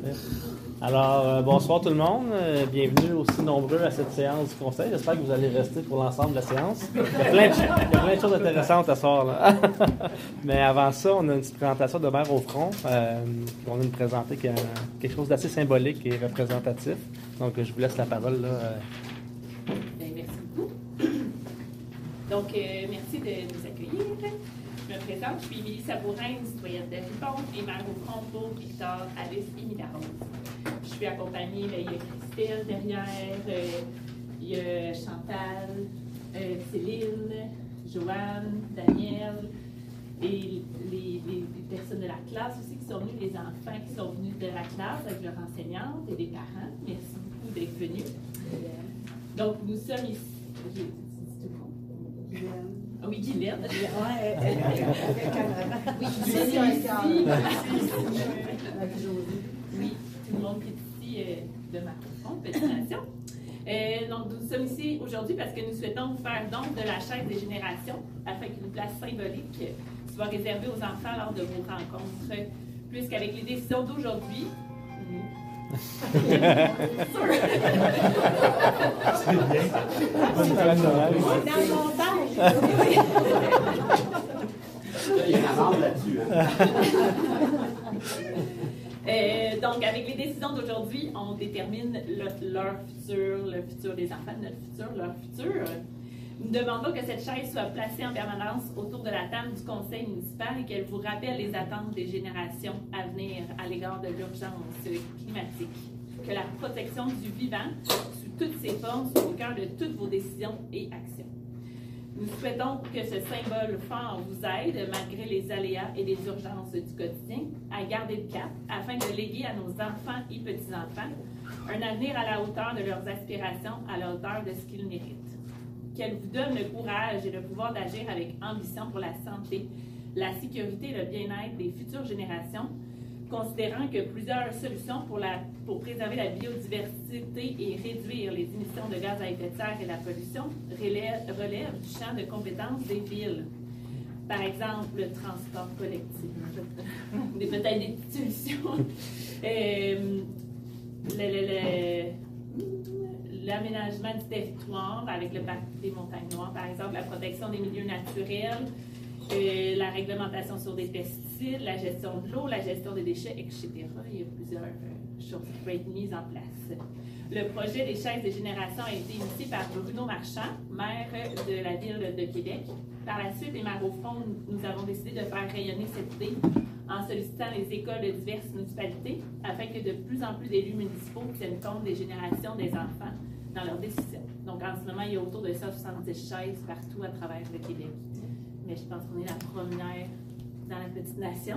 Alors, bonsoir tout le monde. Bienvenue aussi nombreux à cette séance du conseil. J'espère que vous allez rester pour l'ensemble de la séance. Il y a plein de choses intéressantes à ce soir, là. Mais avant ça, on a une petite présentation de Mères au front. On va nous présenter quelque chose d'assez symbolique et représentatif. Donc, je vous laisse la parole, là. Merci beaucoup. Donc, merci de nous accueillir. Je me présente, je suis Émilie Sabourin, citoyenne de Ripon et mère au front pour Victor, Alice et Mila-Rose. Je suis accompagnée, il y a Christelle derrière, il y a Chantal, Céline, Joanne, Daniel et les personnes de la classe aussi qui sont venues, les enfants qui sont venus de la classe avec leurs enseignantes et des parents. Merci beaucoup d'être venus. Donc, nous sommes ici. Oui, Guylaine. Oui, oui, tout le monde qui est ici de ma petite nation. Donc, nous sommes ici aujourd'hui parce que nous souhaitons vous faire don de la chaise des générations afin qu'une place symbolique soit réservée aux enfants lors de vos rencontres, puisqu'avec les décisions d'aujourd'hui, C'est bien. Dans le montage. Il y a une amende là-dessus. Donc, avec les décisions d'aujourd'hui, on détermine leur futur, le futur des enfants, notre futur, leur futur. Nous demandons que cette chaise soit placée en permanence autour de la table du conseil municipal et qu'elle vous rappelle les attentes des générations à venir à l'égard de l'urgence climatique. Que la protection du vivant, sous toutes ses formes, soit au cœur de toutes vos décisions et actions. Nous souhaitons que ce symbole fort vous aide, malgré les aléas et les urgences du quotidien, à garder le cap afin de léguer à nos enfants et petits-enfants un avenir à la hauteur de leurs aspirations, à la hauteur de ce qu'ils méritent. Qu'elle vous donne le courage et le pouvoir d'agir avec ambition pour la santé, la sécurité et le bien-être des futures générations, considérant que plusieurs solutions pour préserver la biodiversité et réduire les émissions de gaz à effet de serre et la pollution relèvent du champ de compétences des villes. Par exemple, le transport collectif. Peut-être des petites solutions. L'aménagement du territoire avec le parc des Montagnes Noires, par exemple, la protection des milieux naturels, la réglementation sur des pesticides, la gestion de l'eau, la gestion des déchets, etc. Il y a plusieurs choses qui peuvent être mises en place. Le projet des chaises de génération a été initié par Bruno Marchand, maire de la ville de Québec. Par la suite, les maires au front, nous avons décidé de faire rayonner cette idée en sollicitant les écoles de diverses municipalités afin que de plus en plus d'élus municipaux tiennent compte des générations des enfants dans leurs décisions. Donc, en ce moment, il y a autour de 170 chaises partout à travers le Québec. Mais je pense qu'on est la première dans la petite nation.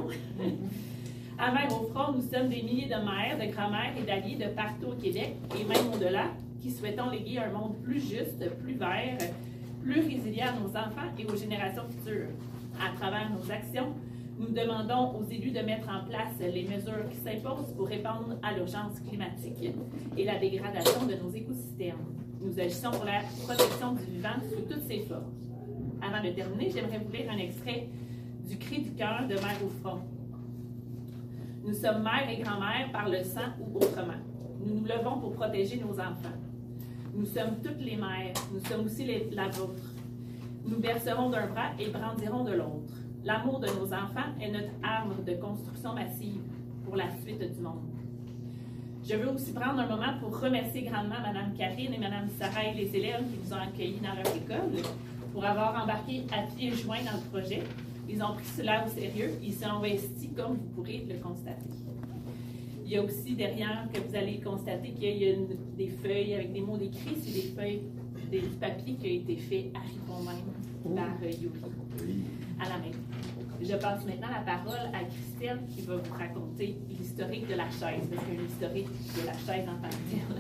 À Mères au front, nous sommes des milliers de mères, de grand-mères et d'alliés de partout au Québec et même au-delà qui souhaitons léguer un monde plus juste, plus vert, plus résilient à nos enfants et aux générations futures. À travers nos actions, nous demandons aux élus de mettre en place les mesures qui s'imposent pour répondre à l'urgence climatique et la dégradation de nos écosystèmes. Nous agissons pour la protection du vivant sous toutes ses formes. Avant de terminer, j'aimerais vous lire un extrait du Cri du cœur de Mères au front. Nous sommes mères et grand-mères par le sang ou autrement. Nous nous levons pour protéger nos enfants. Nous sommes toutes les mères, nous sommes aussi la vôtre. Nous bercerons d'un bras et brandirons de l'autre. L'amour de nos enfants est notre arme de construction massive pour la suite du monde. Je veux aussi prendre un moment pour remercier grandement Mme Karine et Mme Sarah et les élèves qui nous ont accueillis dans leur école pour avoir embarqué à pieds joints dans le projet. Ils ont pris cela au sérieux. Ils sont investis comme vous pourrez le constater. Il y a aussi derrière que vous allez constater qu'il y a des feuilles avec des mots décrits. C'est des feuilles, du papier qui a été fait à Ripon même par Yuri à la main. Je passe maintenant la parole à Christelle qui va vous raconter l'historique de la chaise, parce qu'il y a un historique de la chaise en tant que telle.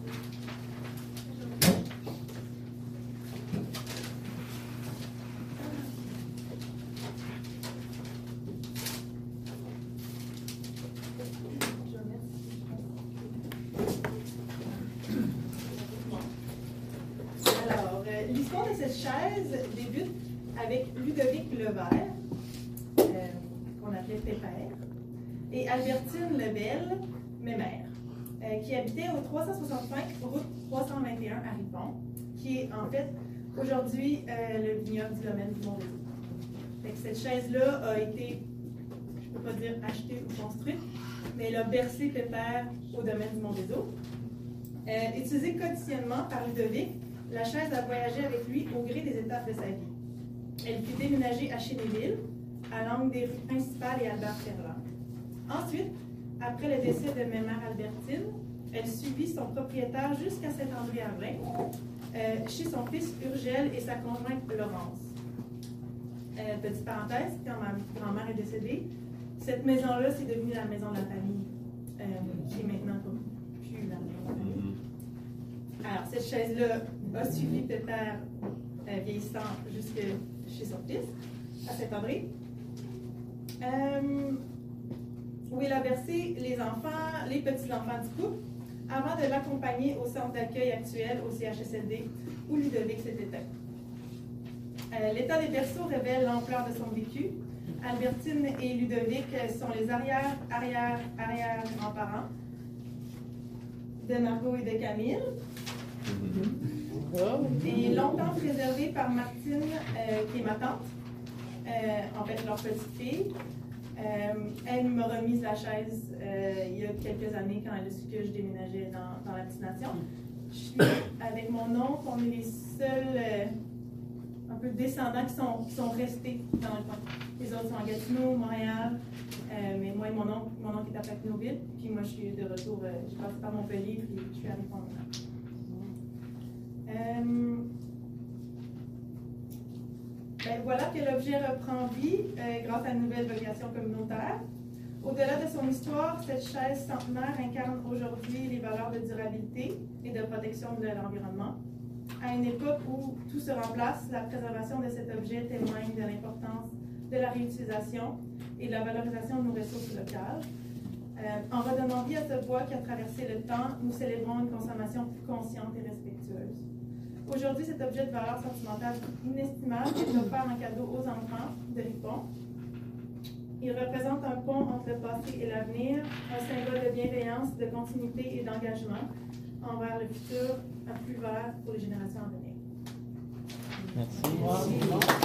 Alors, l'histoire de cette chaise débute avec Ludovic Levert, qu'on appelait Pépère, et Albertine Lebel, Mémère, qui habitait au 365 route 321 à Ripon, qui est en fait aujourd'hui le vignoble du domaine du Mont-des-Eaux. Cette chaise-là a été, je ne peux pas dire achetée ou construite, mais elle a bercé Pépère au domaine du Mont-des-Eaux. Utilisée quotidiennement par Ludovic, la chaise a voyagé avec lui au gré des étapes de sa vie. Elle fut déménagée à Chénéville, à l'angle des rues principales et Albert Ferland. Ensuite, après le décès de Mémère Albertine, elle suivit son propriétaire jusqu'à Saint-André-à-Vrain, chez son fils Urgel et sa conjointe Laurence. Petite parenthèse, quand ma grand-mère est décédée, cette maison-là, c'est devenu la maison de la famille, qui est maintenant comme plus la maison de la famille. Alors, cette chaise-là a suivi Pépère vieillissant jusque chez son fils, à Saint-André, où il a bercé les enfants, les petits-enfants du couple, avant de l'accompagner au centre d'accueil actuel au CHSLD, où Ludovic s'est éteint. L'état des berceaux révèle l'ampleur de son vécu. Albertine et Ludovic sont les arrière-grands-parents de Margot et de Camille. Et longtemps préservés par Martine, qui est ma tante, en fait leur petite fille. Elle m'a remis la chaise il y a quelques années quand elle a su que je déménageais dans la petite nation. Je suis avec mon oncle, on est les seuls un peu descendants qui sont restés dans le coin. Les autres sont à Gatineau, Montréal, mais moi et mon oncle est à Papineauville, puis moi je suis de retour, je suis partie par Montpellier, puis je suis à Ripon maintenant. Voilà que l'objet reprend vie grâce à une nouvelle vocation communautaire. Au-delà de son histoire, cette chaise centenaire incarne aujourd'hui les valeurs de durabilité et de protection de l'environnement. À une époque où tout se remplace, la préservation de cet objet témoigne de l'importance de la réutilisation et de la valorisation de nos ressources locales. En redonnant vie à ce bois qui a traversé le temps, nous célébrons une consommation plus consciente et respectueuse. Aujourd'hui, cet objet de valeur sentimentale inestimable est offert en cadeau aux enfants de Ripon. Il représente un pont entre le passé et l'avenir, un symbole de bienveillance, de continuité et d'engagement envers le futur plus vert pour les générations à venir. Merci.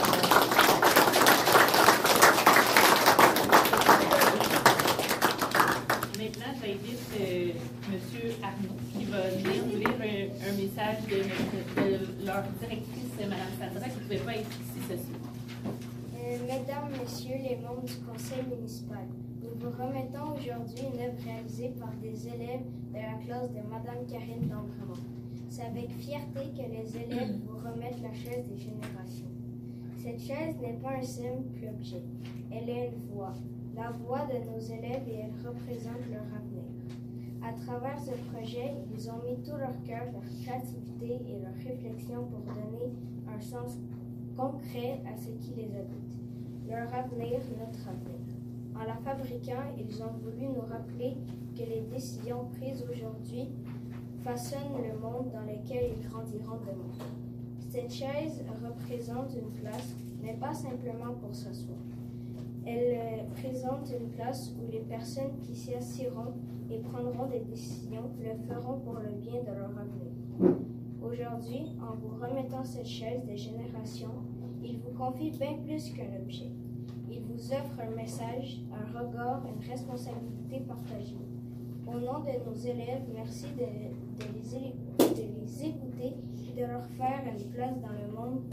Maintenant, j'invite M. Arnaud qui va nous lire un message de leur directrice, Mme Sandra, qui ne pouvait pas être ici ce soir. Mesdames, Messieurs les membres du Conseil municipal, nous vous remettons aujourd'hui une œuvre réalisée par des élèves de la classe de Mme Karine d'Ambremont. C'est avec fierté que les élèves vous remettent la chaise des générations. Cette chaise n'est pas un simple objet, elle est une voix, la voix de nos élèves et elle représente leur avenir. À travers ce projet, ils ont mis tout leur cœur, leur créativité et leur réflexion pour donner un sens concret à ce qui les habite. Leur avenir, notre avenir. En la fabriquant, ils ont voulu nous rappeler que les décisions prises aujourd'hui façonnent le monde dans lequel ils grandiront demain. Cette chaise représente une place, mais pas simplement pour s'asseoir. Elle présente une place où les personnes qui s'y assiront et prendront des décisions le feront pour le bien de leur avenir. Aujourd'hui, en vous remettant cette chaise des générations, il vous confie bien plus qu'un objet. Il vous offre un message, un regard, une responsabilité partagée. Au nom de nos élèves, merci de les écouter et de leur faire une place dans le monde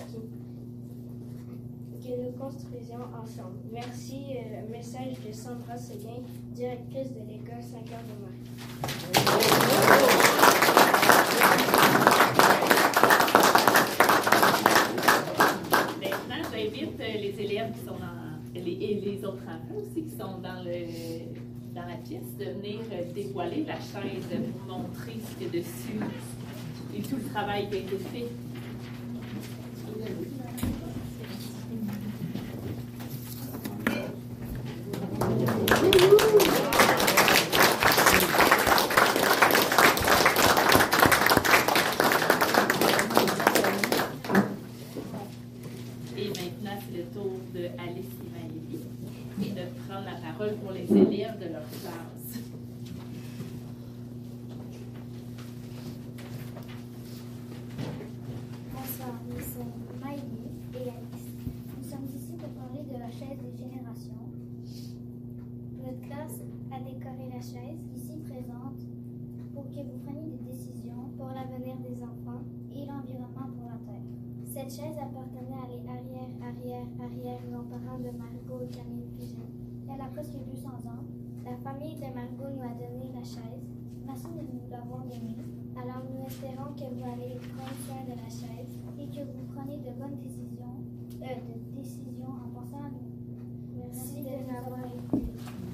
que nous construisons ensemble. Merci. Message de Sandra Séguin, directrice de l'école 5 heures de Marie. Maintenant, j'invite les élèves qui sont et les autres enfants aussi qui sont dans la pièce de venir dévoiler la chaise pour montrer ce qu'il y a dessus et tout le travail qui a été fait. Et maintenant, c'est le tour de Alice et Valérie et de prendre la parole pour les élèves de leur classe. à décorer la chaise, ici présente, pour que vous preniez des décisions pour l'avenir des enfants et l'environnement pour la Terre. Cette chaise appartenait à les arrière-grands-parents de Margot et Camille Pugin. Elle a presque 200 ans. La famille de Margot nous a donné la chaise. Merci de nous l'avoir donnée. Alors nous espérons que vous allez prendre soin de la chaise et que vous prenez de bonnes décisions, en pensant à nous. Merci de nous avoir écoutés.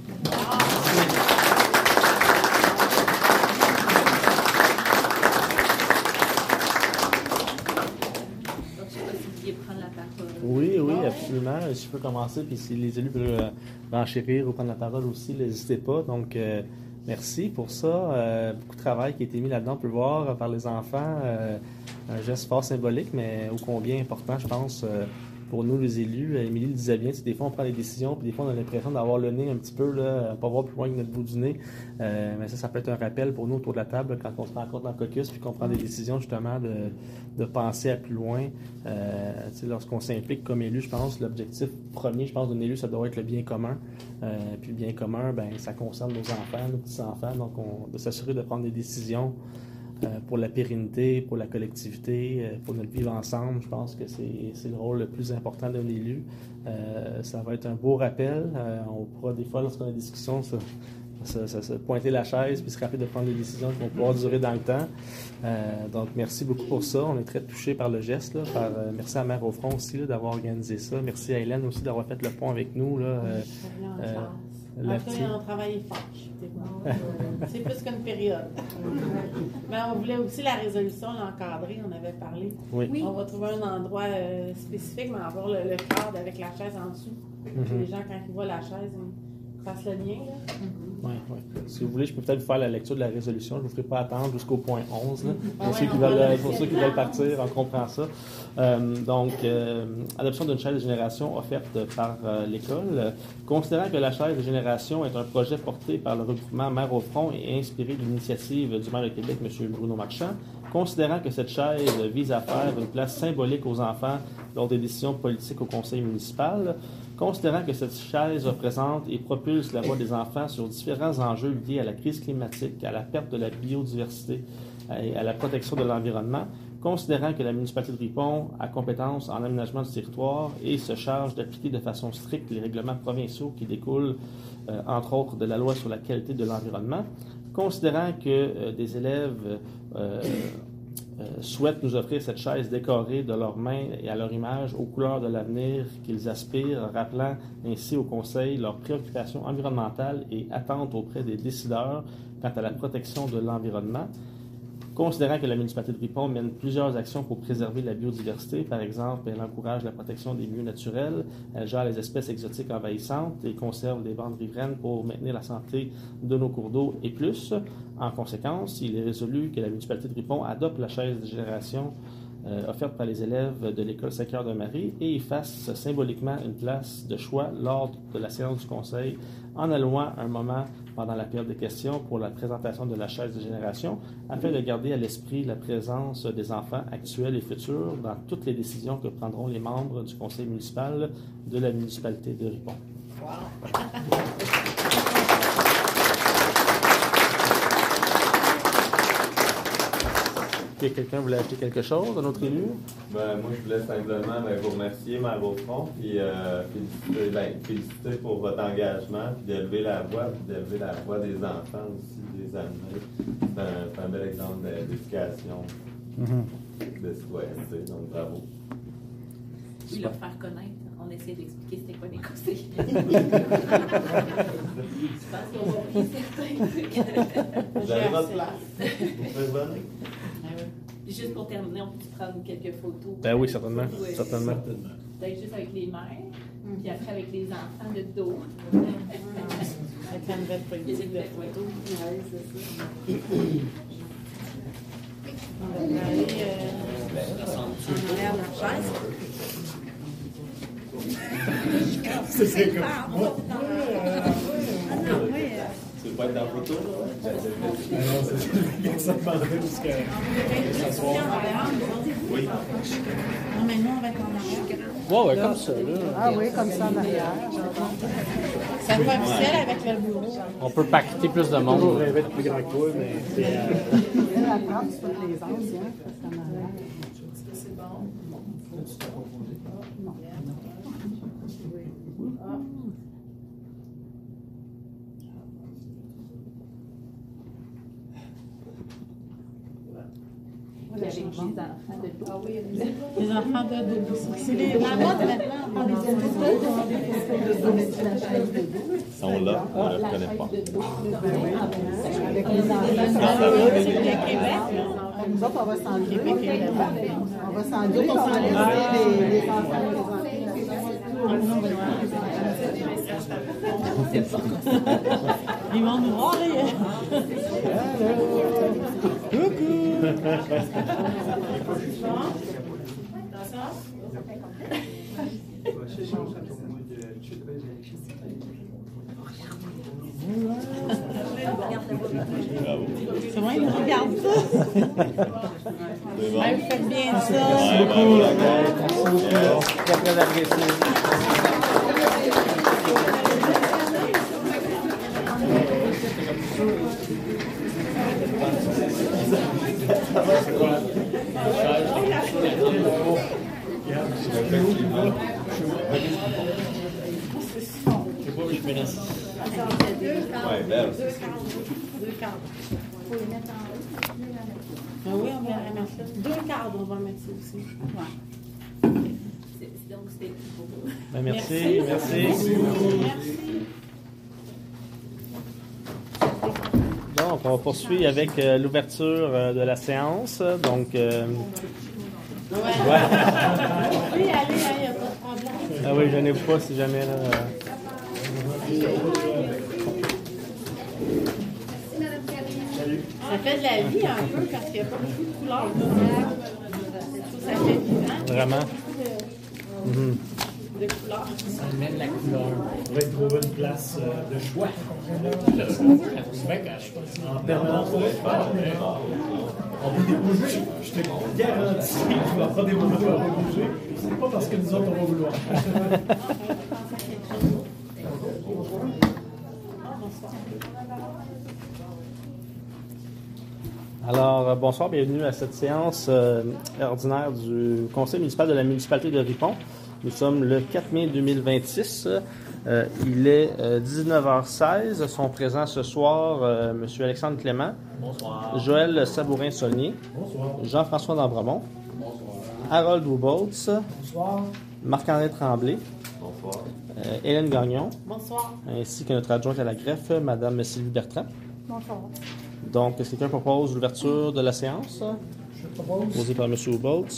Oui, absolument. Si je peux commencer, puis si les élus veulent renchérir ou prendre la parole aussi, n'hésitez pas. Donc, merci pour ça. Beaucoup de travail qui a été mis là-dedans, on peut le voir par les enfants. Un geste fort symbolique, mais ô combien important, je pense, pour nous, les élus. Émilie le disait bien, des fois, on prend des décisions, puis des fois, on a l'impression d'avoir le nez un petit peu, là, pas voir plus loin que notre bout du nez. Mais ça peut être un rappel pour nous autour de la table, quand on se rencontre dans le caucus, puis qu'on prend des décisions, justement, de penser à plus loin. Lorsqu'on s'implique comme élu, je pense, l'objectif premier, je pense, d'un élu, ça doit être le bien commun. Puis le bien commun, ça concerne nos enfants, nos petits-enfants. Donc, de s'assurer de prendre des décisions pour la pérennité, pour la collectivité, pour notre vivre ensemble. Je pense que c'est le rôle le plus important d'un élu. Ça va être un beau rappel. On pourra des fois, lorsqu'on a des discussions, se pointer la chaise puis se rappeler de prendre des décisions qui vont pouvoir durer dans le temps. Donc, merci beaucoup pour ça. On est très touchés par le geste. Merci à Mère au Front aussi d'avoir organisé ça. Merci à Hélène aussi d'avoir fait le pont avec nous. Après, on travaille fort. C'est plus qu'une période. Mais on voulait aussi la résolution, l'encadrer, on avait parlé. Oui. On va trouver un endroit spécifique, mais avoir le cadre avec la chaise en dessous. Les gens, quand ils voient la chaise, ils fassent le lien. Oui. Si vous voulez, je peux peut-être vous faire la lecture de la résolution. Je ne vous ferai pas attendre jusqu'au point 11. Pour ceux qui veulent partir, on comprend ça. Adoption d'une chaise de génération offerte par l'école. Considérant que la chaise de génération est un projet porté par le regroupement Mère au Front et inspiré d'une initiative du maire de Québec, M. Bruno Marchand, considérant que cette chaise vise à faire une place symbolique aux enfants lors des décisions politiques au conseil municipal, considérant que cette chaise représente et propulse la voix des enfants sur différents enjeux liés à la crise climatique, à la perte de la biodiversité et à la protection de l'environnement, considérant que la municipalité de Ripon a compétence en aménagement du territoire et se charge d'appliquer de façon stricte les règlements provinciaux qui découlent, entre autres, de la loi sur la qualité de l'environnement, considérant que des élèves souhaitent nous offrir cette chaise décorée de leurs mains et à leur image aux couleurs de l'avenir qu'ils aspirent, rappelant ainsi au Conseil leurs préoccupations environnementales et attentes auprès des décideurs quant à la protection de l'environnement. Considérant que la municipalité de Ripon mène plusieurs actions pour préserver la biodiversité, par exemple, elle encourage la protection des milieux naturels, elle gère les espèces exotiques envahissantes et conserve des bandes riveraines pour maintenir la santé de nos cours d'eau et plus. En conséquence, il est résolu que la municipalité de Ripon adopte la chaise de génération offerte par les élèves de l'école Saint-Cœur-de-Marie et y fasse symboliquement une place de choix lors de la séance du conseil en allouant un moment pendant la période de questions pour la présentation de la chaise de génération afin de garder à l'esprit la présence des enfants actuels et futurs dans toutes les décisions que prendront les membres du conseil municipal de la municipalité de Ripon. Wow. Quelqu'un voulait acheter quelque chose, un autre élu? Moi, je voulais simplement vous remercier, Mère au Front, puis féliciter pour votre engagement, puis d'élever la voix des enfants aussi, des amener. C'est un bel exemple d'éducation, de citoyenneté, donc bravo. Puis leur faire connaître. On essaie d'expliquer c'était quoi des conseils. Je pense qu'ils ont compris certains trucs. Vous avez votre place. Vous pouvez venir. Puis juste pour terminer, on peut prendre quelques photos. Ben oui, certainement. Certainement. Peut-être juste avec les mères, puis après avec les enfants de dos. Avec la nouvelle politique de photos. Oui, c'est ça. On va aller en arrière de la chaise. C'est comme moi. Tu veux pas être dans la photo, là? Non, c'est ça demanderait jusqu'à s'asseoir. Oui. Non, mais nous, on va être en arrière. Ouais, comme ça, là. Ah oui, comme ça en arrière. Ça Ça fait officiel avec le bureau. On peut pacter plus de Toujours monde. rêvé de plus grand que toi, mais c'est. La prendre, c'est pas les anciens. C'est bon. Les enfants de Les enfants de dos. C'est la mode maintenant. On les aime tous. Ils sont là, on ne le connaît pas. Avec les enfants. C'est le Québec. Nous autres, on va s'enlever. On va s'enlever. On va laisser les enfants. Ils vont nous voir. Coucou! C'est moi, ils me regardent ça. C'est bon. Ah, vous faites bien ça. Merci beaucoup. Merci beaucoup. Très, très apprécié. Ouais, belle. Deux cadres. Ah oui, on va les mettre là. Deux cadres, on va mettre ça aussi. Ouais. Donc, c'était pour vous. Ben, merci. Donc, on poursuit avec l'ouverture de la séance. Donc, Oui, allez, il n'y a pas de problème. ah oui, je n'ai pas si jamais. Là, Ça fait de la vie un peu parce qu'il n'y a pas beaucoup de couleurs. Ça fait vivant. vraiment. De couleurs. Ça amène la couleur. On va trouver une place de choix. C'est vrai qu'en permanence, on va faire, mais on va débouger. Je te garantis qu'il va pas des moments où on va bouger. C'est pas parce que nous autres, on va vouloir. Alors, bonsoir, bienvenue à cette séance ordinaire du Conseil municipal de la municipalité de Ripon. Nous sommes le 4 mai 2026. Il est 19h16. Sont présents ce soir M. Alexandre Clément, Bonsoir. Joël Sabourin-Saulnier, Bonsoir. Jean-François Dambremont, Harold Wouboltz, Bonsoir. Marc-André Tremblay, Bonsoir. Hélène Gagnon, Bonsoir. ainsi que notre adjointe à la greffe, Mme Sylvie Bertrand. Bonsoir. Donc, est-ce que quelqu'un propose l'ouverture de la séance? Je propose. Posé par M. Wouboltz.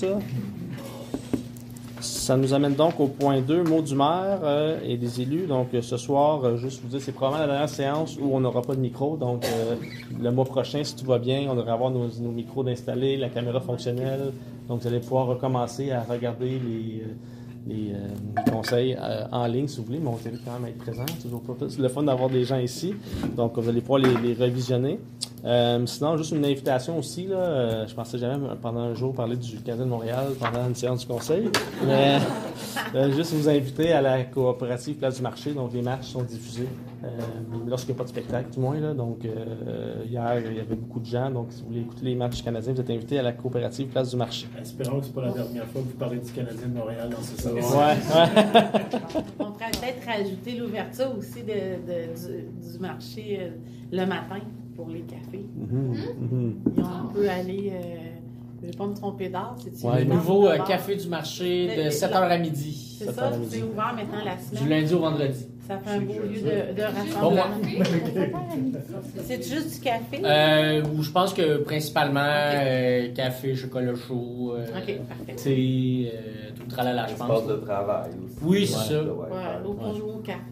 Ça nous amène donc au point 2, mots du maire et des élus. Donc, ce soir, juste vous dire, c'est probablement la dernière séance où on n'aura pas de micro. Donc, le mois prochain, si tout va bien, on devrait avoir nos micros d'installer, la caméra fonctionnelle. Donc, vous allez pouvoir recommencer à regarder les conseils en ligne, si vous voulez, mais on t'invite quand même à être présent. C'est toujours c'est le fun d'avoir des gens ici. Donc, vous allez pouvoir les revisionner. Sinon, juste une invitation aussi. Là, je pensais jamais pendant un jour parler du Canadien de Montréal pendant une séance du conseil. Mais juste vous inviter à la coopérative Place du Marché. Donc, les matchs sont diffusés lorsqu'il n'y a pas de spectacle, du moins. Là. Donc, hier, il y avait beaucoup de gens. Donc, si vous voulez écouter les matchs canadiens, vous êtes invité à la coopérative Place du Marché. Espérons que ce n'est pas la dernière fois que vous parlez du Canadien de Montréal dans ce salon. Ouais. On pourrait peut-être rajouter l'ouverture aussi du marché le matin pour les cafés. Et on peut aller, je ne vais pas me tromper d'heure, c'est Ouais, Le nouveau café du marché de 7h à midi. C'est ça, c'est ouvert maintenant la semaine. Du lundi au vendredi. Ça fait un beau lieu de Pour moi. rassemblement. C'est juste du café? Ou je pense que principalement café, chocolat chaud, OK, parfait. thé, tout le tralala, je pense. Espace de travail aussi. Oui, c'est ça. Ouais, pour jouer aux cartes.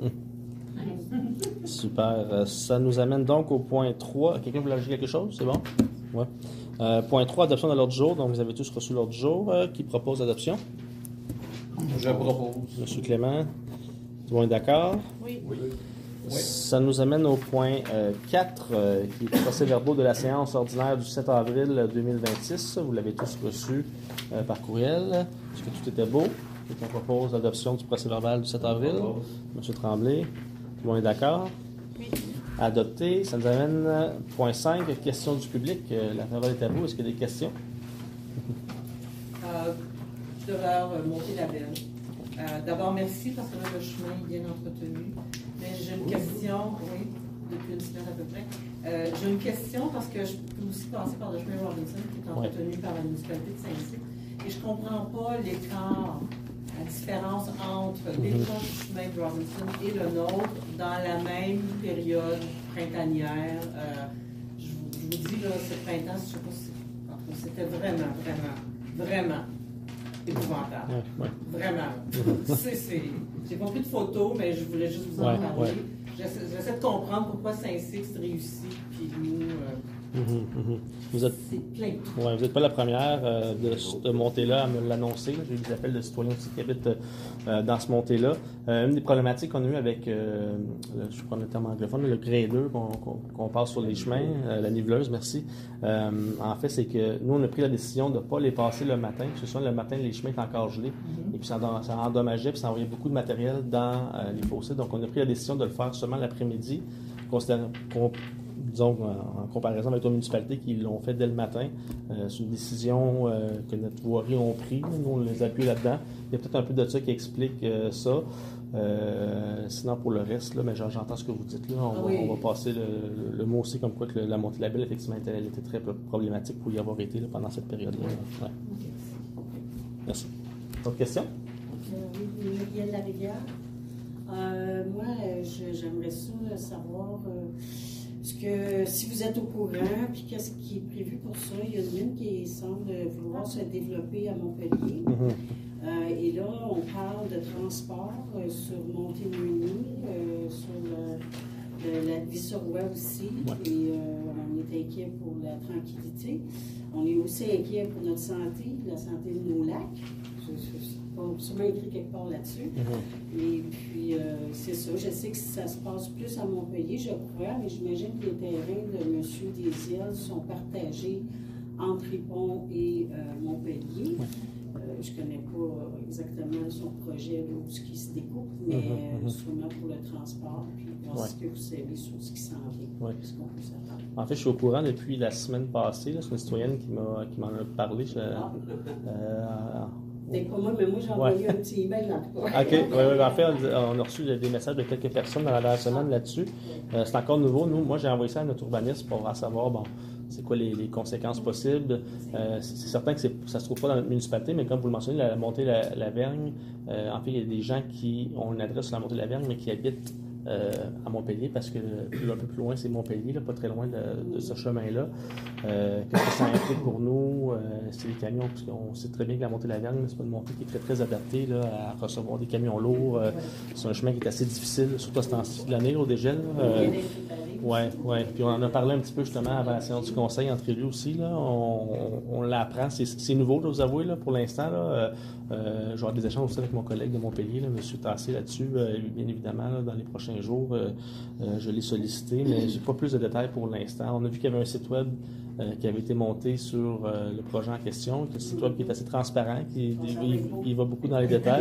Super. Ça nous amène donc au point 3. Quelqu'un veut ajouter quelque chose? C'est bon? Ouais. Point 3, adoption de l'ordre du jour. Donc, vous avez tous reçu l'ordre du jour. Qui propose l'adoption? Je propose. Monsieur Clément. Tout le monde est d'accord? Oui. Ça nous amène au point 4, qui est le procès-verbaux de la séance ordinaire du 7 avril 2026. Vous l'avez tous reçu par courriel. Est-ce que tout était beau? Quelqu'un propose l'adoption du procès-verbal du 7 avril? Monsieur Tremblay. Tout le monde est d'accord? Oui. Adopté. Ça nous amène point 5, questions du public. La parole est à vous. Est-ce qu'il y a des questions? Je devrais monter la benne. D'abord, merci parce que là, le chemin est bien entretenu. Mais j'ai une question, oui, depuis une semaine à peu près. J'ai une question parce que je peux aussi passer par le chemin Robinson qui est entretenu par la municipalité de Saint-Cyr. Et je ne comprends pas l'écart, la différence entre l'état du chemin de Robinson et le nôtre dans la même période printanière. Je vous dis, là, ce printemps, je ne sais pas si c'était vraiment épouvantable. Vraiment. J'ai pas pris de photos, mais je voulais juste vous en parler. J'essaie de comprendre pourquoi Saint-Cyr réussit, puis nous, c'est plein. Ouais, vous n'êtes pas la première de cette montée-là à me l'annoncer. J'ai eu des appels de citoyens aussi qui habitent dans ce montée-là. Une des problématiques qu'on a eues avec, je prends le terme anglophone, le grader qu'on passe sur les chemins, la niveleuse, merci. En fait, c'est que nous, on a pris la décision de ne pas les passer le matin. Ce soit le matin, les chemins étaient encore gelés. Et puis ça endommageait, puis ça envoyait beaucoup de matériel dans les fossés. Donc, on a pris la décision de le faire seulement l'après-midi, disons, en comparaison avec les municipalités qui l'ont fait dès le matin. C'est une décision que notre voirie ont prise. Nous, on les appuie là-dedans. Il y a peut-être un peu de ça qui explique ça. Sinon, pour le reste, là, mais j'entends ce que vous dites. Là. On va passer le mot aussi comme quoi que la montée de la Belle, effectivement, elle était très problématique pour y avoir été là, pendant cette période-là. Ouais. Merci. Autre question? Oui, Muriel Larivière. Moi, j'aimerais ça savoir... Parce que si vous êtes au courant, puis qu'est-ce qui est prévu pour ça, il y a une mine qui semble vouloir se développer à Montpellier. Et là, on parle de transport sur Montémuni, sur la Visorois aussi. Et on est inquiet pour la tranquillité. On est aussi inquiet pour notre santé, la santé de nos lacs. On va sûrement écrit quelque part là-dessus. Et puis, c'est ça. Je sais que ça se passe plus à Montpellier, je crois, mais j'imagine que les terrains de M. Desiel sont partagés entre Ripon et Montpellier. Je ne connais pas exactement son projet, là, où ce qui se découpe, mais sûrement pour le transport, puis voir ce que vous savez sur ce qui s'en vient, ce qu'on peut s'attendre. En fait, je suis au courant depuis la semaine passée. C'est une citoyenne qui m'en a parlé. Peut-être pas moi, mais moi, j'ai envoyé un petit email en tout cas. OK. Oui. En fait, on a reçu des messages de quelques personnes dans la dernière semaine là-dessus. C'est encore nouveau. Moi, j'ai envoyé ça à notre urbaniste pour savoir, c'est quoi les conséquences possibles. C'est certain que ça ne se trouve pas dans notre municipalité, mais comme vous le mentionnez, la montée de la Vergne, en fait, il y a des gens qui ont une adresse sur la montée de la Vergne, mais qui habitent à Montpellier, parce que un peu plus loin, c'est Montpellier, là, pas très loin de ce chemin-là. Qu'est-ce que ça implique pour nous? C'est les camions, parce qu'on sait très bien que la montée de la Vergne, c'est pas une montée qui est très, très adaptée là, à recevoir des camions lourds. C'est un chemin qui est assez difficile, surtout à ce temps-ci de l'année, au dégel. Oui. Puis on en a parlé un petit peu justement avant la séance du conseil entre élus aussi. Là. On l'apprend. C'est nouveau, je dois vous avouer, là, pour l'instant. Je vais avoir des échanges aussi avec mon collègue de Montpellier, là, M. Tassé, là-dessus. Bien évidemment, là, dans les prochains jours, je l'ai sollicité, mais je n'ai pas plus de détails pour l'instant. On a vu qu'il y avait un site web qui avait été monté sur le projet en question, un site web qui est assez transparent, il va beaucoup dans les détails.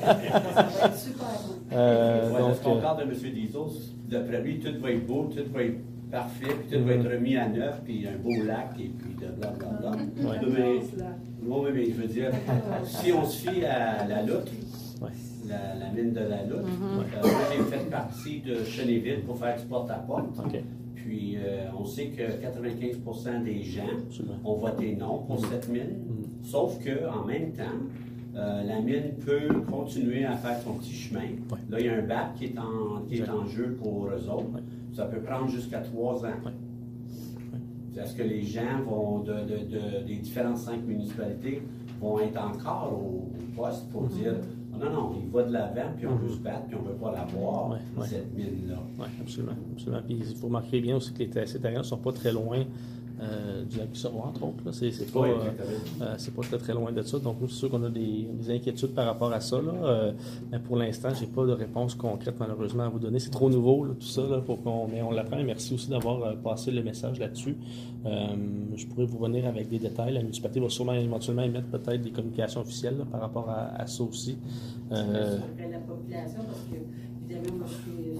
Lorsqu'on parle de M. Dizos, d'après lui, tout va être beau, tout va être parfait, puis tout va être remis à neuf, puis un beau lac, et puis de blablabla. Mais je veux dire, si on se fie à la loutre, la mine de la loutre, moi j'ai fait partie de Chenéville pour faire du porte-à-porte. Puis on sait que 95% des gens ont voté non pour cette mine, sauf qu'en même temps, la mine peut continuer à faire son petit chemin. Là, il y a un bac qui est en jeu pour eux autres. Ça peut prendre jusqu'à 3 ans. Est-ce que les gens des différentes 5 municipalités vont être encore au poste pour dire non, il va de l'avant, puis on veut se battre, puis on ne veut pas l'avoir, cette mine-là? Oui, absolument. Puis il faut remarquer bien aussi que ces terrains ne sont pas très loin du lac Visorois, entre autres. Là. C'est pas très, très loin de ça. Donc, nous, c'est sûr qu'on a des inquiétudes par rapport à ça. Là. Mais pour l'instant, je n'ai pas de réponse concrète, malheureusement, à vous donner. C'est trop nouveau, là, tout ça, là, mais on l'apprend. Merci aussi d'avoir passé le message là-dessus. Je pourrais vous revenir avec des détails. La municipalité va sûrement éventuellement émettre peut-être des communications officielles là, par rapport à ça aussi. La population, parce que, évidemment, moi, je suis seule ici,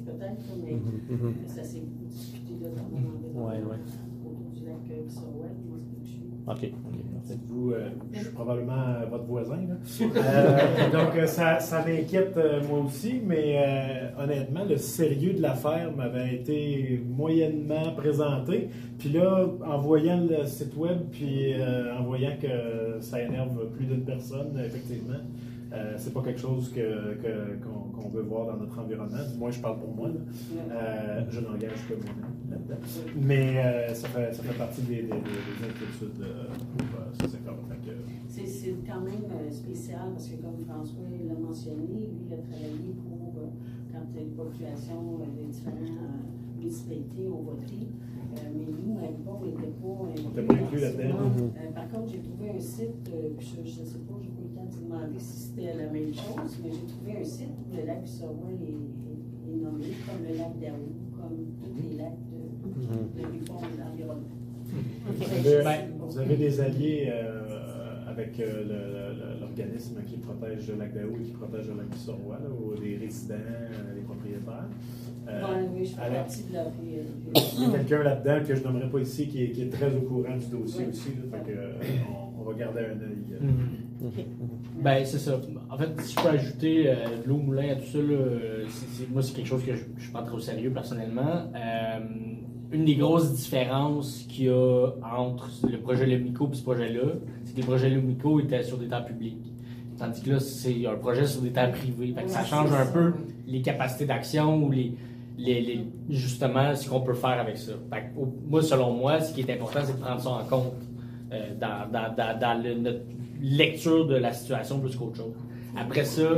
peut-être, mais ça s'est beaucoup discuté là, dans le moment autour du lac Kissaouat, moi, c'est que je suis. OK. Vous, je suis probablement votre voisin. Là. Donc, ça m'inquiète moi aussi, mais honnêtement, le sérieux de l'affaire m'avait été moyennement présenté. Puis là, en voyant le site web, puis en voyant que ça énerve plus d'une personne, effectivement, c'est pas quelque chose qu'on veut voir dans notre environnement. Du moins, je parle pour moi. Je n'engage que moi-même là-dedans. Mais ça fait partie des inquiétudes pour ce secteur. C'est quand même spécial parce que, comme François l'a mentionné, lui, il a travaillé pour quand les populations des différentes municipalités ont voté. Mais nous, à l'époque, on n'était pas inclus là-dedans. Par contre, j'ai trouvé un site, je ne sais pas, j'ai pas eu le temps de demander si c'était la même chose, mais j'ai trouvé un site où le lac Kissaouat est nommé comme le lac d'Aou, comme tous les lacs de Ripon et de l'environnement. Vous avez des alliés avec l'organisme qui protège le lac d'Aou et qui protège le lac Kissaouat, ou les résidents, les propriétaires. Oui, je fais partie de la il y a quelqu'un là-dedans que je nommerai pas ici qui est très au courant du dossier aussi. Là, fait que, on va garder un œil. Ben, c'est ça. En fait, si je peux ajouter de l'eau au moulin à tout ça, là, moi, c'est quelque chose que je ne prends trop au sérieux personnellement. Une des grosses différences qu'il y a entre le projet Lumico et ce projet-là, c'est que le projet Lumico était sur des terres publiques. Tandis que là, c'est un projet sur des terres privées. Fait que ça change un peu les capacités d'action ou justement ce qu'on peut faire avec ça. Fait que, moi, selon moi, ce qui est important, c'est de prendre ça en compte dans notre lecture de la situation plus qu'autre chose. Après ça,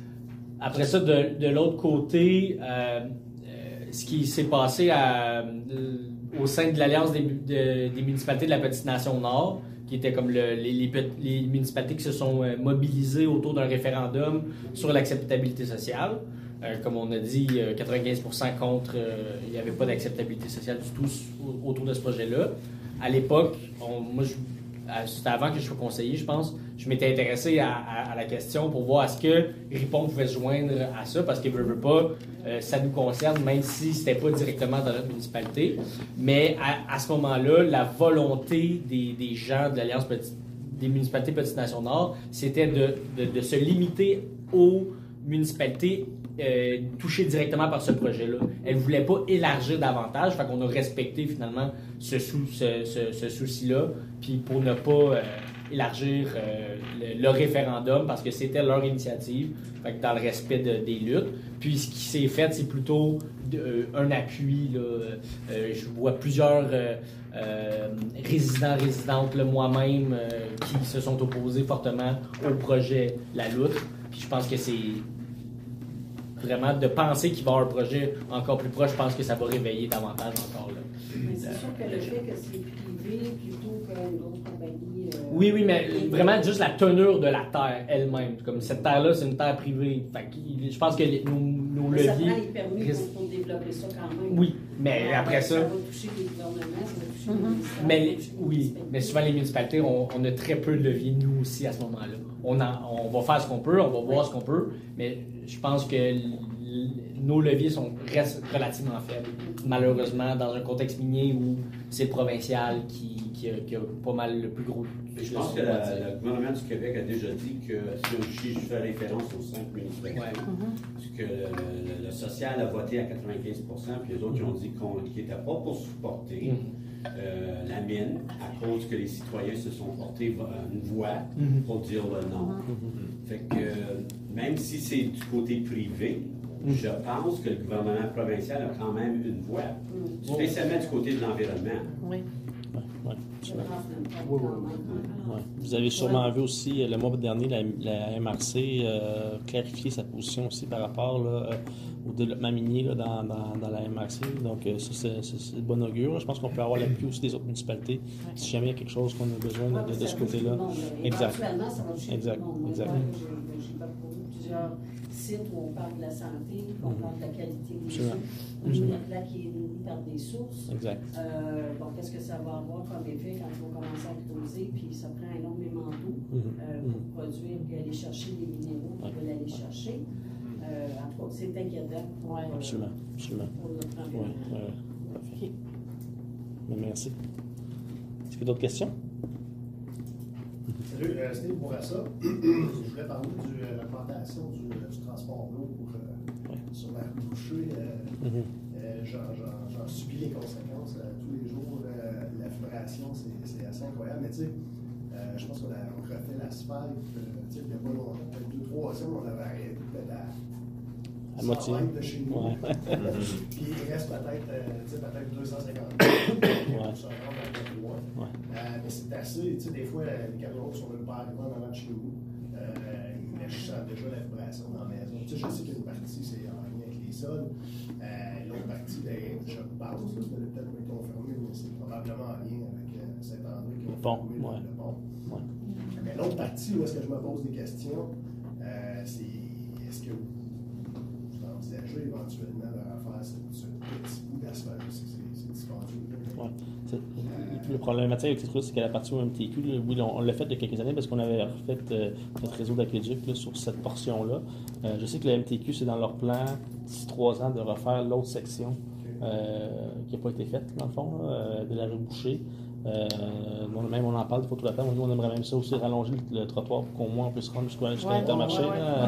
de l'autre côté, ce qui s'est passé au sein de l'Alliance des municipalités de la Petite Nation Nord, qui était comme les municipalités qui se sont mobilisées autour d'un référendum sur l'acceptabilité sociale. Comme on a dit, 95% contre, il n'y avait pas d'acceptabilité sociale du tout autour de ce projet-là. À l'époque, c'était avant que je sois conseiller, je pense, je m'étais intéressé à la question pour voir est-ce que Ripon pouvait se joindre à ça, parce qu'il veut pas, ça nous concerne, même si c'était pas directement dans notre municipalité. Mais à ce moment-là, la volonté des gens de l'Alliance des municipalités Petite Nation Nord, c'était de se limiter aux municipalités touchées directement par ce projet-là. Elle ne voulait pas élargir davantage, fait qu'on a respecté finalement ce souci-là, puis pour ne pas élargir le référendum, parce que c'était leur initiative, fait que dans le respect des luttes. Puis ce qui s'est fait, c'est plutôt un appui. Là, je vois plusieurs résidentes, moi-même, qui se sont opposés fortement au projet La Loutre. Puis je pense que c'est vraiment de penser qu'il va y avoir un projet encore plus proche, je pense que ça va réveiller davantage encore. Là. Mais c'est sûr que le fait que c'est privé plutôt qu'une autre compagnie. Oui, mais vraiment juste la tenure de la terre elle-même. Comme cette terre-là, c'est une terre privée. Fait que, je pense que nos leviers. Ça prend les permis pour développer ça quand même. Oui, mais après ça. Ça va toucher les gouvernements, ça va toucher les ministères. Mais souvent les municipalités, on a très peu de leviers, nous aussi, à ce moment-là. On va faire ce qu'on peut, on va voir ce qu'on peut, mais je pense que nos leviers restent relativement faibles, malheureusement, dans un contexte minier où c'est le provincial qui a pas mal le plus gros. Je pense que le gouvernement du Québec a déjà dit que, si je fais référence aux 5 municipalités, que le social a voté à 95%, puis les autres qui ont dit qu'ils n'étaient pas pour supporter la mine, à cause que les citoyens se sont portés une voix pour dire le non. Fait que, même si c'est du côté privé, je pense que le gouvernement provincial a quand même une voix, spécialement du côté de l'environnement. Oui. Vous avez sûrement vu aussi, le mois dernier, la MRC clarifier sa position aussi par rapport au développement minier dans la MRC. Donc, ça, c'est de bon augure. Là. Je pense qu'on peut avoir l'appui aussi des autres municipalités si jamais il y a quelque chose qu'on a besoin de ce côté-là. Exact. Ça va toucher exact. tout le monde. Exact. J'ai parcouru plusieurs sites où on parle de la santé, où on parle de la qualité des Absolument. sources, une là qui est nourrie par des sources. Exact. Bon, qu'est-ce que ça va avoir comme effet quand ils vont commencer à creuser, puis ça prend énormément d'eau pour produire et aller chercher les minéraux qu'ils veulent aller chercher. En tout cas, c'est inquiétant pour, Absolument. pour notre environnement. Parfait. Merci. Est-ce qu'il y a d'autres questions? Salut, Steve Bourassa. Je voulais parler de l'augmentation du transport d'eau sur la rue Boucher. J'en subis les conséquences tous les jours. La filtration, c'est assez incroyable. Mais tu sais, je pense qu'on refait l'asphalte. Il n'y a pas longtemps, peut-être 2-3 ans, on avait arrêté à moitié de chez nous. Ouais. Puis il reste peut-être 250 pour se rendre un peu plus loin. Mais c'est assez, des fois, les camions sont même pas arrivés en avant de chez nous. Mais je sens déjà la vibration dans la maison. Je sais qu'une partie, c'est en lien avec les sols. L'autre partie, je pense, ça peut peut-être être confirmé, mais c'est probablement en lien avec Saint-André qui ont fermé le pont. Mais l'autre partie, où est-ce que je me pose des questions, c'est est-ce que vous envisagez éventuellement de refaire ce petit bout d'asphalte? C'est dispendieux. Le problématique avec cette route, c'est qu'à la partie au MTQ, oui, on l'a fait il y a quelques années parce qu'on avait refait notre réseau d'aqueduc sur cette portion-là. Je sais que le MTQ, c'est dans leur plan d'ici 3 ans de refaire l'autre section qui n'a pas été faite, dans le fond, de la rue Boucher. Même on en parle des photos de la peine. Nous, on aimerait même ça aussi rallonger le trottoir pour qu'au moins on puisse se rendre jusqu'à l'Intermarché.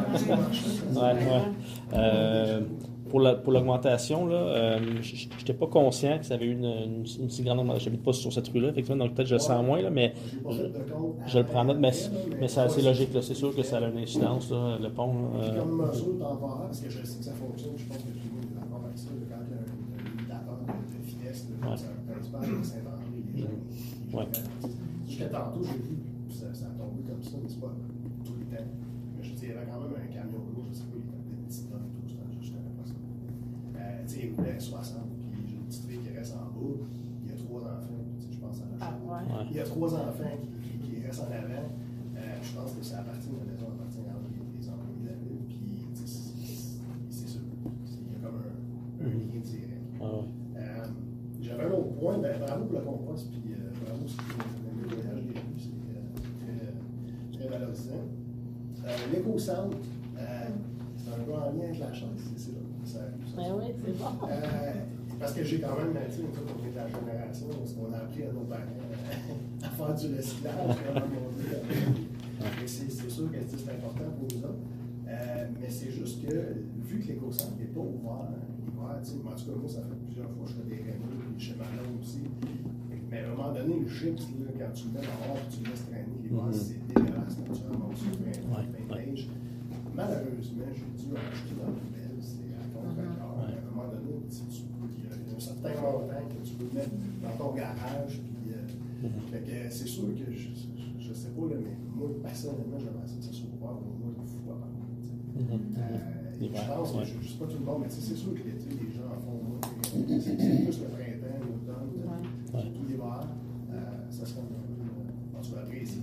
Pour l'augmentation, je n'étais pas conscient que ça avait eu une si grande augmentation. Je n'habite pas sur cette rue-là, effectivement, donc peut-être je le sens moins, là, mais je le prends en note. Mais c'est assez logique. C'est sûr que ça a une incidence, là, le pont. Comme mesure temporaire, parce que je sais que ça fonctionne, je pense que tout le monde est d'accord avec ça. Quand il y a un limitateur de vitesse, c'est principal de Saint-André, les gens. Jusqu'à tantôt, j'ai vu que ça a tombé comme ça, mais c'est pas tout le temps. Mais je dis, il y avait quand même un camion rouge, je sais pas, il y avait des petits tonnes et tout, je connais pas ça. Il roulait 60, puis j'ai une petite fille qui reste en bas, il y a 3 enfants, je pense à la chambre. Il y a 3 enfants qui restent en avant. Je pense que ça appartient à la maison, appartient à les employés de la ville, puis c'est sûr. Il y a comme un lien direct. J'avais un autre point, bravo pour le compost, puis bravo pour le voyage des rues, c'est très valorisant. L'éco-centre, c'est un peu en lien avec la chaise, c'est là. Oui, c'est bon. Parce que j'ai quand même, tu sais, on est de la génération, on a appris à nos parents à faire du recyclage, c'est sûr que c'est important pour nous autres. Mais c'est juste que, vu que l'éco-centre n'est pas ouvert l'hiver, en tout cas, moi, ça fait plusieurs fois que je fais des réunions, chez Malone aussi. Mais à un moment donné, le gypse, quand tu le mets dehors et tu le laisses traîner l'hiver, c'est dégueulasse, naturellement, sur le neige. Malheureusement, j'ai dû acheter dans la poubelle, c'est à contre-cœur. À un moment donné, il y a un certain montant que tu peux mettre dans ton garage. C'est sûr que je sais pas, là, mais moi, personnellement, j'aimerais ça que ça soit ouvert au moins 1 fois par mois. Je pense que je ne sais pas tout le monde, mais c'est sûr que l'été, les gens en font moins. C'est plus le printemps, l'automne, tout l'hiver. Ça serait en tout cas apprécié.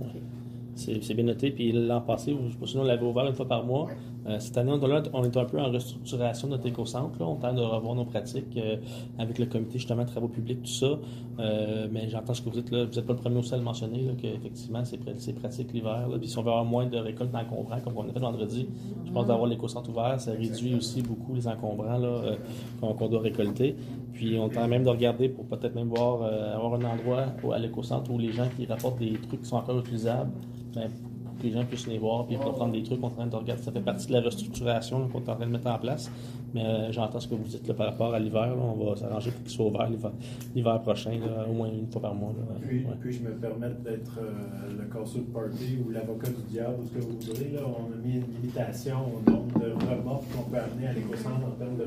C'est bien noté. Puis l'an passé, je ne sais pas si on l'avait ouvert 1 fois par mois. Cette année, on est un peu en restructuration de notre éco-centre. On tente de revoir nos pratiques avec le comité justement de travaux publics, tout ça. Mais j'entends ce que vous dites là. Vous n'êtes pas le premier aussi à le mentionner, qu'effectivement, c'est pratique l'hiver. Puis si on veut avoir moins de récoltes encombrants, comme on a fait vendredi, je pense d'avoir l'éco-centre ouvert, ça réduit aussi beaucoup les encombrants qu'on doit récolter. Puis on tente même de regarder pour peut-être même avoir un endroit à l'éco-centre où les gens qui rapportent des trucs qui sont encore utilisables, pour que les gens puissent les voir et reprendre des trucs. On est en train de regarder. Ça fait partie de la restructuration qu'on est en train de mettre en place. Mais j'entends ce que vous dites par rapport à l'hiver. On va s'arranger pour qu'il soit ouvert l'hiver prochain, au moins 1 fois par mois. Puis je me permets d'être le casseux de party ou l'avocat du diable, ou ce que vous voudrez. Là, on a mis une limitation au nombre de remorques qu'on peut amener à l'éco-centre en termes de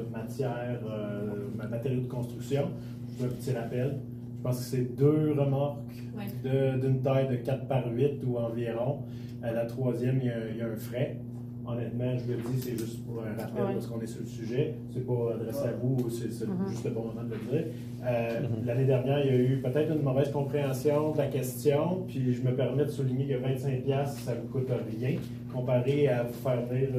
matériaux de construction. Je fais un petit rappel. Je pense que c'est 2 remorques d'une taille de 4 par 8 ou environ. À la 3e, il y a un frais. Honnêtement, je le dis, c'est juste pour un rappel parce qu'on est sur le sujet. C'est pas adressé à vous, c'est juste le bon moment de le dire. L'année dernière, il y a eu peut-être une mauvaise compréhension de la question, puis je me permets de souligner que 25$, ça ne vous coûte rien, comparé à vous faire venir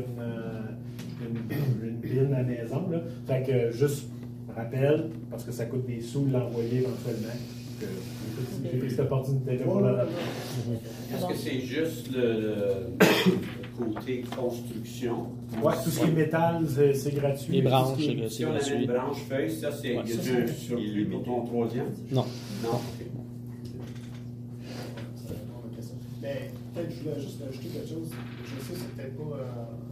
une bine à la maison. Là. Fait que juste rappel, parce que ça coûte des sous de l'envoyer éventuellement. J'ai pris cette opportunité-là pour le rappeler. Est-ce que c'est juste le côté construction. Ouais, tout ce qui est métal, c'est gratuit. Les branches, Tout ce qui est- Si on amène branche, feuille, ça, c'est Ouais. il y a un surplus pour ton troisième? Non. Non, ok. Mais peut-être je voulais juste ajouter quelque chose. Je sais, c'est peut-être pas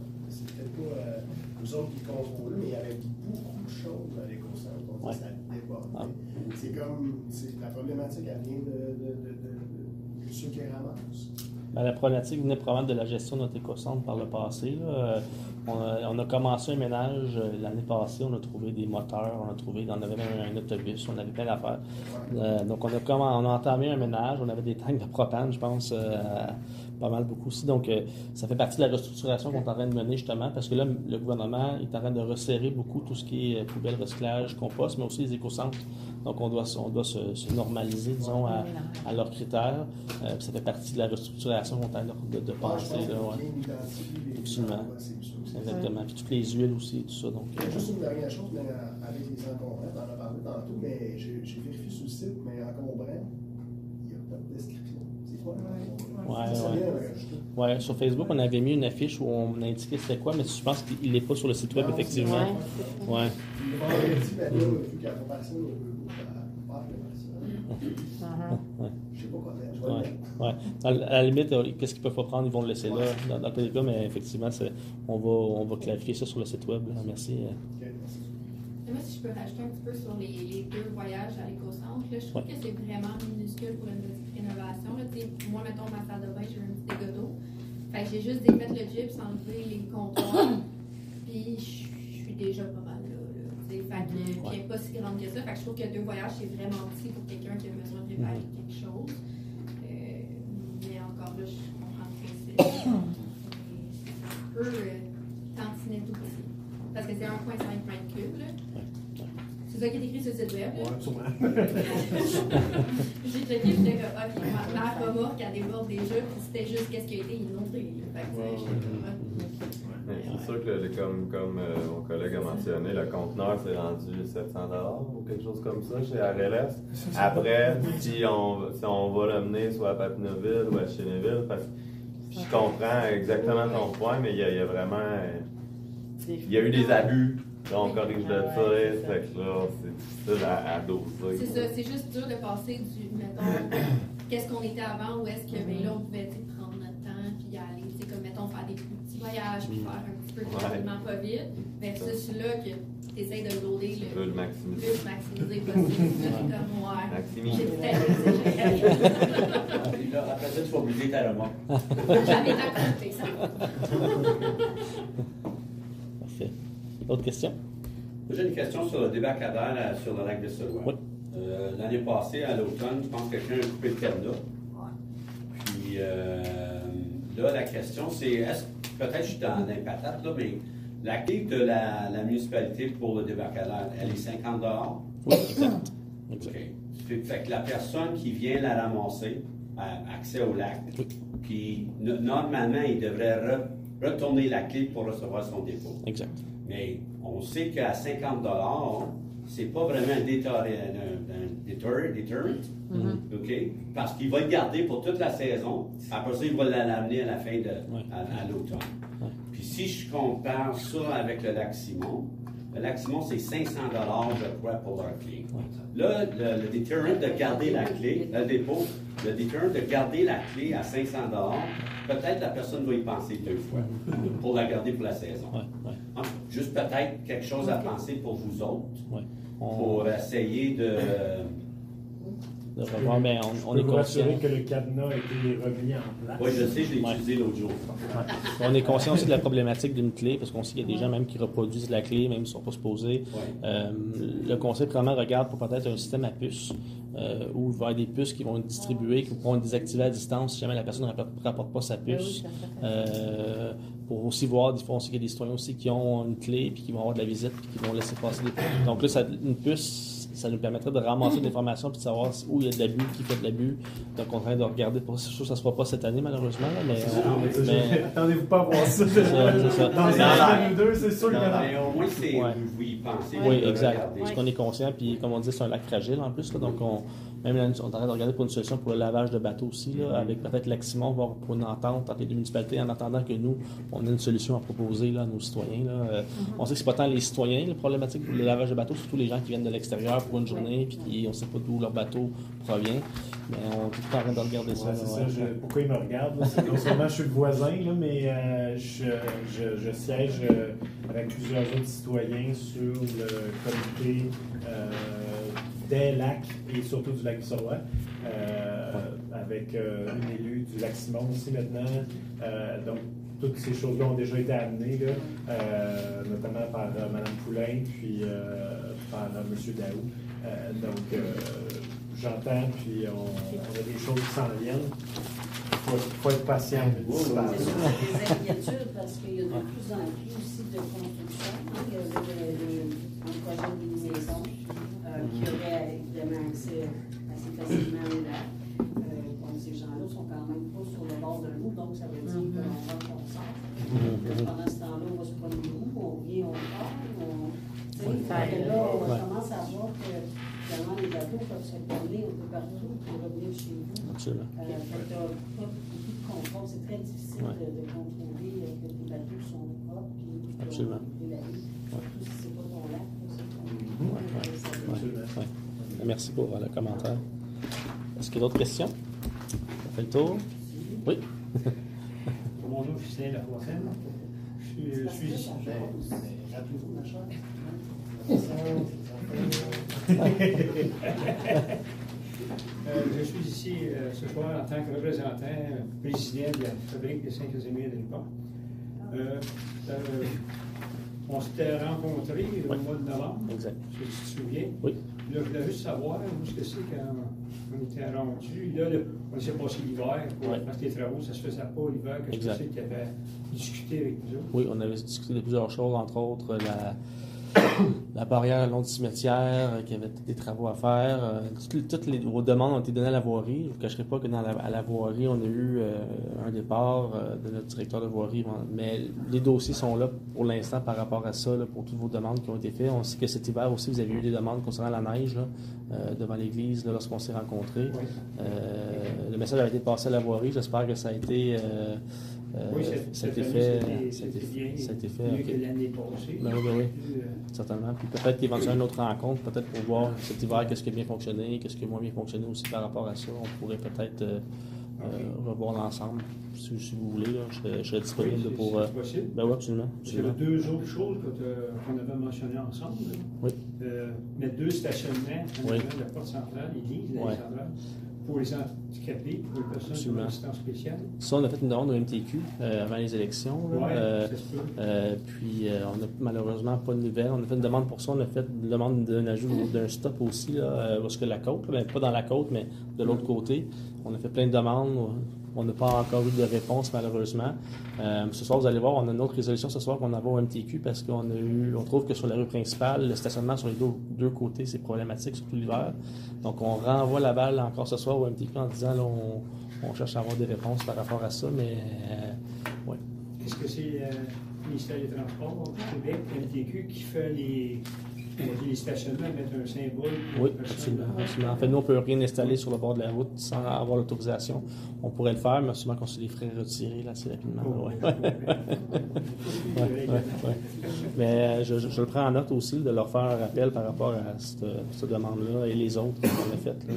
nous autres qui contrôlons, mais il y avait beaucoup de choses à l'éco-centre. On dit que ça débordait. C'est la problématique, elle vient de ceux qui ramassent. Ben, la problématique venait probablement de la gestion de notre éco-centre par le passé. Là. On a commencé un ménage l'année passée, on a trouvé des moteurs, on avait même un autobus, on avait plein d'affaires. Donc on a entamé un ménage, on avait des tanks de propane, je pense, pas mal beaucoup aussi. Donc ça fait partie de la restructuration qu'on est en train de mener justement, parce que là, le gouvernement est en train de resserrer beaucoup tout ce qui est poubelle, recyclage, compost, mais aussi les éco-centres. Donc on doit se normaliser, disons, à leurs critères. Puis ça fait partie de la restructuration qu'on est en train de passer. Absolument. Exactement. Puis toutes les huiles aussi, tout ça. Donc, juste une dernière chose, mais avec les encombrants, on en a parlé tantôt, mais j'ai vérifié sur le site, mais encombrant, il n'y a pas de description. C'est quoi Ouais, sur Facebook, on avait mis une affiche où on indiquait c'était quoi, mais je pense qu'il n'est pas sur le site web, effectivement. Ouais. Vendredi, ben là, vu qu'elle va passer au bureau, je sais pas quoi faire. Ouais. À la limite, qu'est-ce qu'ils peuvent pas prendre, ils vont le laisser là, dans tous les cas, mais effectivement, on va clarifier ça sur le site web. Là. Merci. Et moi, si je peux rajouter un petit peu sur les 2 voyages à l'éco-centre, là, je trouve que c'est vraiment minuscule pour une petite rénovation. Là. Moi, mettons, ma salle de bain, j'ai un petit dégât d'eau. Fait que j'ai juste défait le gyps, enlevé les comptoirs, puis je suis déjà pas mal là. Fait que, puis elle n'est pas si grande que ça. Fait que je trouve que 2 voyages, c'est vraiment petit pour quelqu'un qui a besoin de réparer quelque chose. Mais encore là, je comprends le principe. C'est un peu tantinet tout petit. Parce que c'est 1,5 mètres cubes. C'est ça qui est écrit sur le site web. Ouais, sûrement. J'ai checké, j'étais comme, OK, ma remorque, elle déborde déjà, puis c'était juste qu'est-ce qui a été inondé. Fait que, c'est sûr que, comme mon collègue a mentionné, le conteneur s'est rendu 700$ ou quelque chose comme ça chez RLS. Après, si on va l'amener soit à Papineauville ou à Chénéville, parce que je comprends exactement ton point, mais il y a vraiment... Il y a eu des abus. Là, on corrige le tir, fait que là, c'est difficile à doser. C'est ça, c'est juste dur de passer du, mettons, qu'est-ce qu'on était avant, ou est-ce que, ben là, on pouvait prendre notre temps, puis y aller, tu sais, comme, mettons, faire des plus petits voyages, puis faire un petit peu tranquillement pas vite, versus là, que tu essaies de loader le maximiser. Plus maximiser possible. Comme, ouais. Maximiser. J'ai peut-être exagéré. Après ça, tu vas oublier ta remorque. J'avais raconté ça. Parfait. D'autres questions? J'ai une question sur le débarcadère sur le lac de Solois. Oui. L'année passée, à l'automne, je pense que quelqu'un a coupé le cadenas. Puis là, la question, c'est, peut-être je suis dans l'impatate, là, mais la clé de la municipalité pour le débarcadère, elle est 50$? Oui, exact. OK. Fait que la personne qui vient la ramasser a accès au lac. Puis normalement, il devrait retourner la clé pour recevoir son dépôt. Exact. Mais on sait qu'à 50$, c'est pas vraiment un deterrent. OK? Parce qu'il va le garder pour toute la saison. Après ça, il va l'amener à la fin à l'automne. Puis si je compare ça avec le lac Simon, c'est 500$, je crois, pour leur clé. Là, le deterrent de garder la clé, le dépôt, le deterrent de garder la clé à 500$, peut-être la personne va y penser 2 fois pour la garder pour la saison. Juste peut-être quelque chose à penser pour vous autres, pour essayer de revoir, mais on est conscient que le cadenas a été remis en place. Oui, je sais, je l'ai utilisé l'autre jour. On est conscient aussi de la problématique d'une clé, parce qu'on sait qu'il y a des gens même qui reproduisent la clé, même s'ils ne sont pas supposés. Le conseil vraiment regarde pour peut-être un système à puces, où il va y avoir des puces qui vont être distribuées, qui vont être désactivées à distance si jamais la personne ne rapporte pas sa puce. Pour aussi voir, des fois, on sait qu'il y a des citoyens aussi qui ont une clé, puis qui vont avoir de la visite, puis qui vont laisser passer des puces. Donc là, une puce, ça nous permettrait de ramasser de l'information et de savoir où il y a de l'abus, qui fait de l'abus. Donc, on est en train de regarder. C'est sûr que ça ne se fera pas cette année, malheureusement. Là, mais attendez-vous pas à voir ça. C'est ça. Dans les années 2, c'est sûr qu'il y en a. Mais au moins, vous y pensez. Oui, exact. Parce qu'on est conscient. Puis, comme on dit, c'est un lac fragile en plus. Là, donc, on est en train de regarder pour une solution pour le lavage de bateaux aussi, là, avec peut-être l'Aximon, voir pour une entente entre les deux municipalités, en attendant que nous, on ait une solution à proposer là, à nos citoyens. Là. On sait que c'est pas tant les citoyens, la problématique pour le lavage de bateaux, surtout les gens qui viennent de l'extérieur pour une journée, puis on ne sait pas d'où leur bateau provient. Mais on est tout le temps en train de regarder ça. C'est ça. Pourquoi ils me regardent? Non seulement je suis le voisin, là, mais je siège avec plusieurs autres citoyens sur le comité des lacs et surtout du lac Visorois, avec une élue du lac Simon aussi maintenant. Donc, toutes ces choses-là ont déjà été amenées, là, notamment par Mme Poulain, puis par M. Daou. Donc, j'entends, puis on a des choses qui s'en viennent. Il faut être patient. C'est sûr, des inquiétudes parce qu'il y a de plus en plus aussi de construction. Il y a un projet de liaison qui aurait évidemment accès assez facilement au lac. Donc, ces gens-là sont quand même pas sur le bord de l'eau, donc ça veut dire qu'on rentre, on sort. Pendant ce temps-là, on va se promener où, on vient, on part. Là, on commence à voir que finalement, les bateaux peuvent se promener un peu partout pour revenir chez vous. Absolument. Il n'y a pas beaucoup de contrôle. C'est très difficile de contrôler que les bateaux sont propres et absolument. Surtout si ce n'est pas ton lac. Merci pour le commentaire. Est-ce qu'il y a d'autres questions? On fait le tour? Oui. Mon nom, Justin Lafontaine. Je suis ici. Je suis ici ce soir en tant que représentant président de la fabrique de Saint-Casimir de Ripon. On s'était rencontrés au mois de novembre, exact. Si tu te souviens. Oui. Là, je voulais juste savoir où est-ce que c'est quand on était rendu. Là, on s'est passé l'hiver parce que les travaux, ça se faisait pas l'hiver. Qu'est-ce que c'est qu'il y avait discuté avec nous autres? Oui, on avait discuté de plusieurs choses, entre autres la barrière le long du cimetière, qu'il y avait des travaux à faire. Toutes vos demandes ont été données à la voirie. Je ne vous cacherai pas que à la voirie, on a eu un départ de notre directeur de voirie. Mais les dossiers sont là pour l'instant par rapport à ça, là, pour toutes vos demandes qui ont été faites. On sait que cet hiver aussi, vous avez eu des demandes concernant la neige là, devant l'église lorsqu'on s'est rencontrés. Oui. Le message avait été passé à la voirie. J'espère que ça a été... oui, ça a été fait. Ça a été fait. Mieux que l'année passée. Ben oui. Certainement. Puis peut-être qu'éventuellement une autre rencontre, peut-être pour voir cet hiver qu'est-ce qui a bien fonctionné, qu'est-ce qui a moins bien fonctionné aussi par rapport à ça. On pourrait peut-être revoir l'ensemble, si vous voulez. Là. Je serais disponible pour. C'est possible. Ben oui, absolument. Il y avait deux autres choses qu'on avait mentionnées ensemble. Là. Oui. Mettre 2 stationnements en oui. de la porte centrale, l'église, la centrale. Pour les handicapés, pour les personnes en assistance spéciale. Ça, on a fait une demande au MTQ avant les élections. Oui, puis, on n'a malheureusement pas de nouvelles. On a fait une demande pour ça. On a fait une demande d'un ajout d'un stop aussi, là, parce que la côte, là, pas dans la côte, mais de l'autre côté. On a fait plein de demandes. On n'a pas encore eu de réponse, malheureusement. Ce soir, vous allez voir, on a une autre résolution ce soir qu'on a au MTQ parce qu'on trouve que sur la rue principale, le stationnement sur les deux côtés, c'est problématique, surtout l'hiver. Donc, on renvoie la balle encore ce soir au MTQ en disant, là, on cherche à avoir des réponses par rapport à ça, mais oui. Est-ce que c'est le ministère des Transports au Québec, le MTQ, qui fait les stationnements, mettre un symbole? Oui, absolument. En fait, nous, on ne peut rien installer sur le bord de la route sans avoir l'autorisation. On pourrait le faire, mais sûrement qu'on se les ferait retirer là, assez rapidement. Mais je le prends en note aussi de leur faire un rappel par rapport à cette demande-là et les autres qu'on a faites.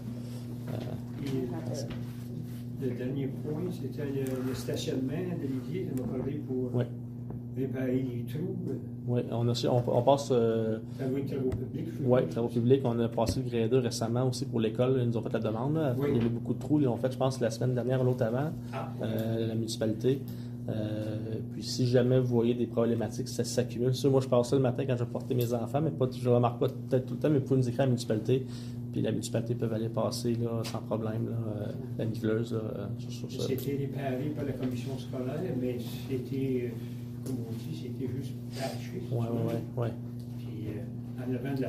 Le dernier point, c'était le stationnement de l'église. On va parler pour réparer les trous. Oui, on passe... travaux publics. Oui, travaux publics. On a passé le grade 2 récemment aussi pour l'école. Ils nous ont fait la demande. Là. Il y avait beaucoup de trous. Ils l'ont fait, je pense, la semaine dernière ou l'autre avant, la municipalité. Puis si jamais vous voyez des problématiques, ça s'accumule. Moi, je passe ça le matin quand je vais porter mes enfants, mais je ne remarque pas peut-être tout le temps, mais vous pouvez nous écrire à la municipalité. Puis la municipalité peut aller passer là, sans problème, là, la niveleuse. Sur ça. C'était réparé par la commission scolaire, mais c'était, comme on dit, c'était juste patché. Oui. Puis en avant de la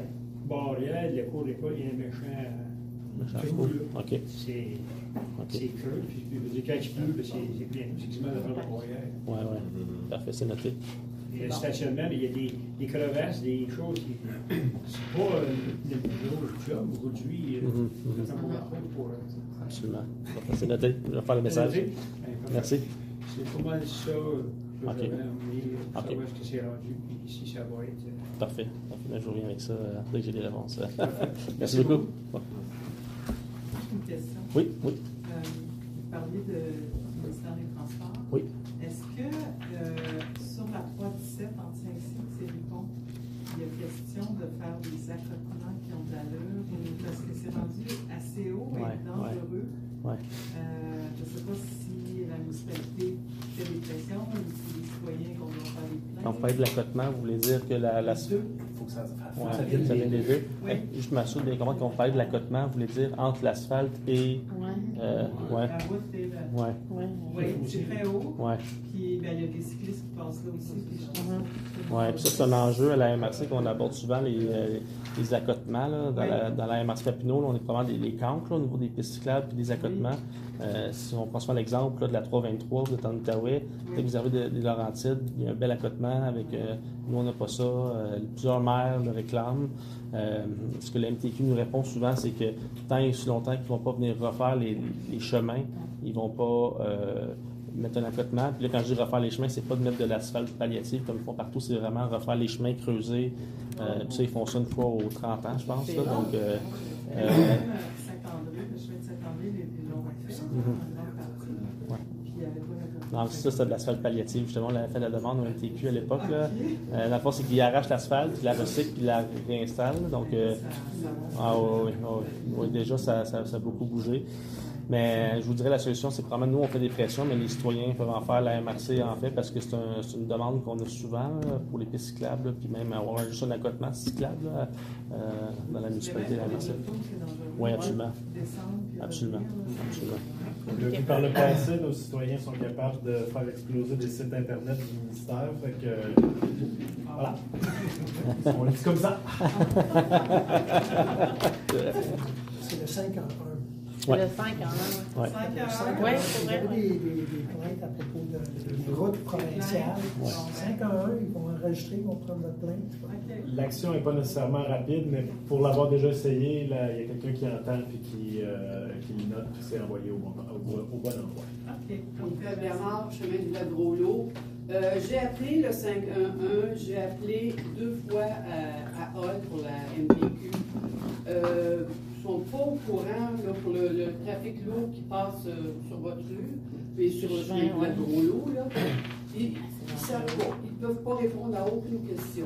barrière, le cours d'école, il y a un méchant trou, là. OK. C'est creux, puis je veux dire, quand il pleut, c'est plein. C'est quasiment la barrière. Oui, oui. Parfait, c'est noté. Et le stationnement, mais il y a des crevasses, des choses qui. C'est pas le job aujourd'hui. Absolument. C'est noté. Je vais faire le message. Merci. C'est pas mal ça que j'avais amené pour savoir ce que c'est rendu, puis si ça va être. Parfait. Je reviens avec ça dès que j'ai des réponses. Merci beaucoup. Une question. Oui. Vous parliez du ministère des Transports. Oui. Est-ce que sur la 317 entre Saint-Cyr et Ripon, il y a question de faire des accotements qui ont de l'allure parce que c'est rendu assez haut et dangereux? Ouais. Je ne sais pas si la municipalité fait des pressions ou si les citoyens qu'on doit faire des plaintes. Quand vous parlez de l'accotement, vous voulez dire que la Il faut que ça vienne des deux. Oui. Je m'assure de comprendre quand vous parlez de l'accotement, vous voulez dire entre l'asphalte et. La route et la. Oui, c'est très haut. Ouais. Puis ben, il y a des cyclistes qui passent là aussi. Puis Oui, puis ça, c'est un enjeu à la MRC qu'on aborde souvent, les accotements. Là, dans la MRC Papineau, là, on est vraiment les cancres là, au niveau des pistes cyclables et des accotements. Si on prend souvent l'exemple de la 323, vous êtes en Outaouais, vous avez des Laurentides, il y a un bel accotement avec. Nous, on n'a pas ça. Plusieurs maires le réclament. Ce que la MTQ nous répond souvent, c'est que tant et aussi longtemps qu'ils ne vont pas venir refaire les chemins, ils ne vont pas mettre un accotement. Puis là, quand je dis refaire les chemins, c'est pas de mettre de l'asphalte palliative comme ils font partout, c'est vraiment refaire les chemins creusés. Puis ça, ils font ça une fois aux 30 ans, je pense. Là, donc, Saint-André, le chemin de Saint-André, les longs fait en grande partie. Puis il n'y avait pas non, ça, c'est de l'asphalte palliative. Justement, on avait fait la demande au MTQ à l'époque. La force, c'est qu'ils arrachent l'asphalte, ils la recyclent, puis ils la réinstallent. Donc, oui, déjà, ça a beaucoup bougé. Mais je vous dirais, la solution, c'est probablement nous, on fait des pressions, mais les citoyens peuvent en faire, la MRC en fait, parce que c'est une demande qu'on a souvent là, pour les pistes cyclables, là, puis même avoir juste un accotement cyclable là, dans la municipalité de la MRC. Oui, absolument. Absolument. Puis par le passé, nos citoyens sont capables de faire exploser des sites Internet du ministère. Fait que, voilà. On le dit comme ça. C'est le 5 en 1. C'est le 5 en 1. Ouais. Oui, c'est vrai. Il y avait des plaintes à propos des routes provinciales. 5 en 1, ils vont enregistrer, ils vont prendre notre plainte. L'action n'est pas nécessairement rapide, mais pour l'avoir déjà essayé, il y a quelqu'un qui entend et qui note, puis c'est envoyé au bon endroit. Donc, Bernard, chemin du lac Gros-Lot. J'ai appelé le 511, j'ai appelé 2 fois à Hall pour la MPQ. Ils ne sont pas au courant là, pour le trafic lourd qui passe sur votre rue et sur le chemin du lac Gros-Lot. Ils ne savent pas, ils ne peuvent pas répondre à aucune question.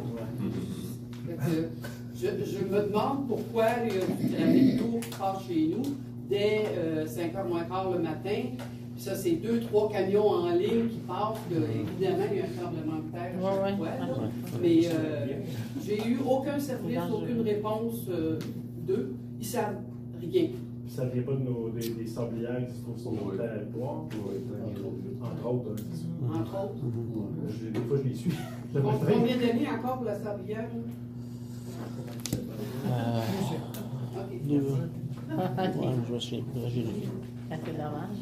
Je me demande pourquoi le trafic lourd passe chez nous dès 5h moins quart le matin. Puis ça, c'est 2-3 camions en ligne qui passent. Évidemment, il y a un tremblement de terre à chaque fois. Là. Mais j'ai eu aucun service, aucune réponse d'eux. Ils ne savent rien. Ça ne vient pas des sablières qui se trouvent sur le territoire? Entre autres. Entre autres. Des fois, je les suis. Combien d'années encore pour la sablière? Je me souviens. Ça fait dommage.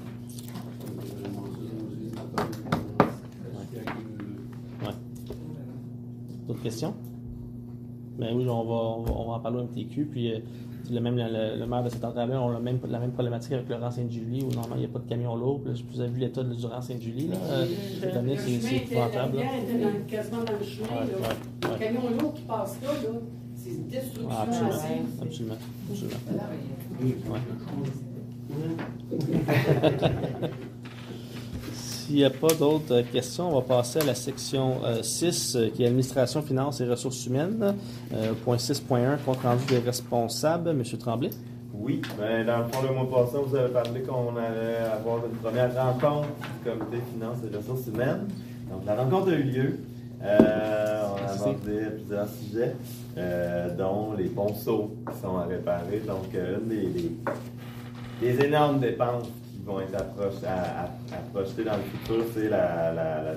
Ouais. D'autres questions? Ben oui, on va en parler au MTQ. Puis le maire de cette entrée-là a la même problématique avec Laurent Sainte-Julie, où normalement il n'y a pas de camion lourd. Vous avez vu l'état de Laurent Sainte-Julie. Cette année, c'est épouvantable. La bière était quasiment dans le chemin. Le camion lourd qui passe là, c'est une destruction absolument. S'il n'y a pas d'autres questions, on va passer à la section 6, qui est Administration, Finances et Ressources humaines. Point 6.1, compte rendu des responsables. M. Tremblay. Oui, ben, dans le fond, le mois passé, vous avez parlé qu'on allait avoir une première rencontre du Comité Finances et Ressources humaines. Donc, la rencontre a eu lieu. On a abordé plusieurs sujets, dont les ponceaux qui sont à réparer. Donc, une des énormes dépenses qui vont être à projeter dans le futur, c'est la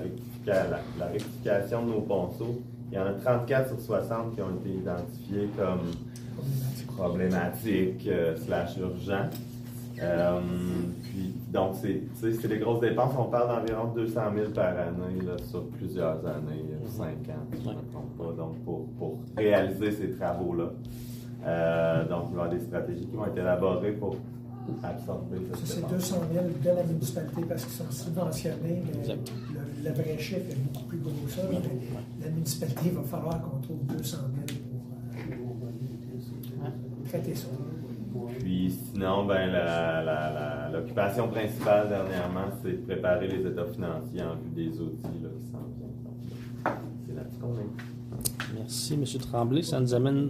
rectification de nos ponceaux. Il y en a 34 sur 60 qui ont été identifiés comme problématique / urgent. Puis, donc, c'est des grosses dépenses. On parle d'environ 200 000 par année là, sur plusieurs années, 5 ans, si je ne me trompe pas, donc pour réaliser ces travaux-là. Donc, il va y avoir des stratégies qui vont être élaborées pour absorber cette C'est dépense. 200 000 de la municipalité parce qu'ils sont subventionnés, mais le vrai chiffre est beaucoup plus gros que ça. La municipalité, il va falloir qu'on trouve 200 000 pour traiter ça. Puis sinon, ben, l'occupation principale dernièrement, c'est de préparer les états financiers en vue des outils là, qui s'en viennent. Donc, c'est là-dessus qu'on est. Merci, M. Tremblay. Ça nous amène.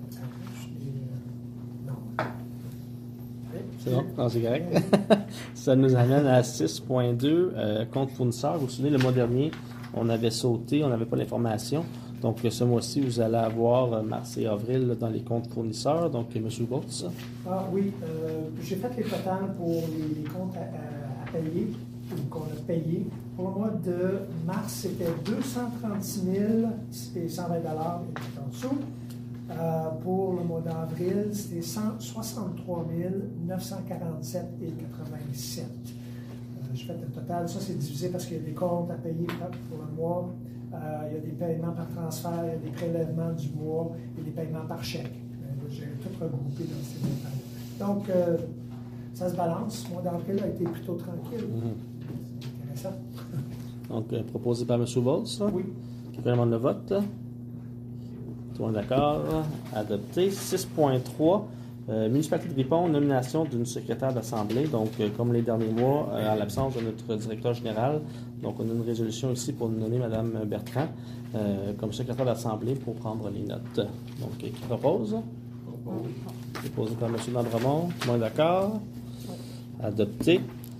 C'est bon? Non, c'est correct. Ça nous amène à 6.2, compte fournisseur. Vous vous souvenez, le mois dernier, on avait sauté, on n'avait pas l'information. Donc, ce mois-ci, vous allez avoir mars et avril là, dans les comptes fournisseurs. Donc, M. Bourse. Ah oui, j'ai fait les totales pour les comptes à payer, ou qu'on a payé. Pour le mois de mars, c'était 236 120 $ en dessous. Pour le mois d'avril, c'était 163 947 87. J'ai fait le total. Ça, c'est divisé parce qu'il y a des comptes à payer pour le mois. Il y a des paiements par transfert, il y a des prélèvements du mois et des paiements par chèque. J'ai tout regroupé dans ces détails. Donc, ça se balance. Le mois d'avril a été plutôt tranquille. C'est intéressant. Donc, proposé par M. Bolts. Oui. Qui demande le vote? Tout le monde est d'accord? Adopté. 6.3. Municipalité de Ripon, nomination d'une secrétaire d'assemblée. Donc, comme les derniers mois, en l'absence de notre directeur général, donc on a une résolution ici pour nommer Mme Bertrand comme secrétaire d'assemblée pour prendre les notes. Donc, qui propose? Proposé par M. Landremont. Tout le monde est d'accord? Adopté.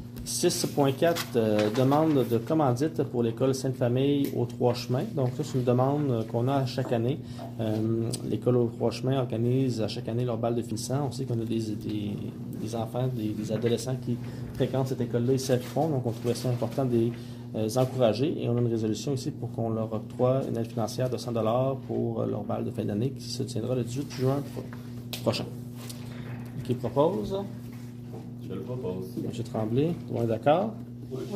6.4, demande de commandite pour l'école Sainte-Famille aux Trois-Chemins. Donc, ça, c'est une demande qu'on a à chaque année. L'école aux Trois-Chemins organise à chaque année leur bal de finissant. On sait qu'on a des enfants, des adolescents qui fréquentent cette école-là ici à Ripon. Donc, on trouvait ça important de les encourager. Et on a une résolution ici pour qu'on leur octroie une aide financière de 100 $ pour leur bal de fin d'année qui se tiendra le 18 juin prochain. Qui propose? Je le propose. M. Tremblay, tout le monde est d'accord? Oui.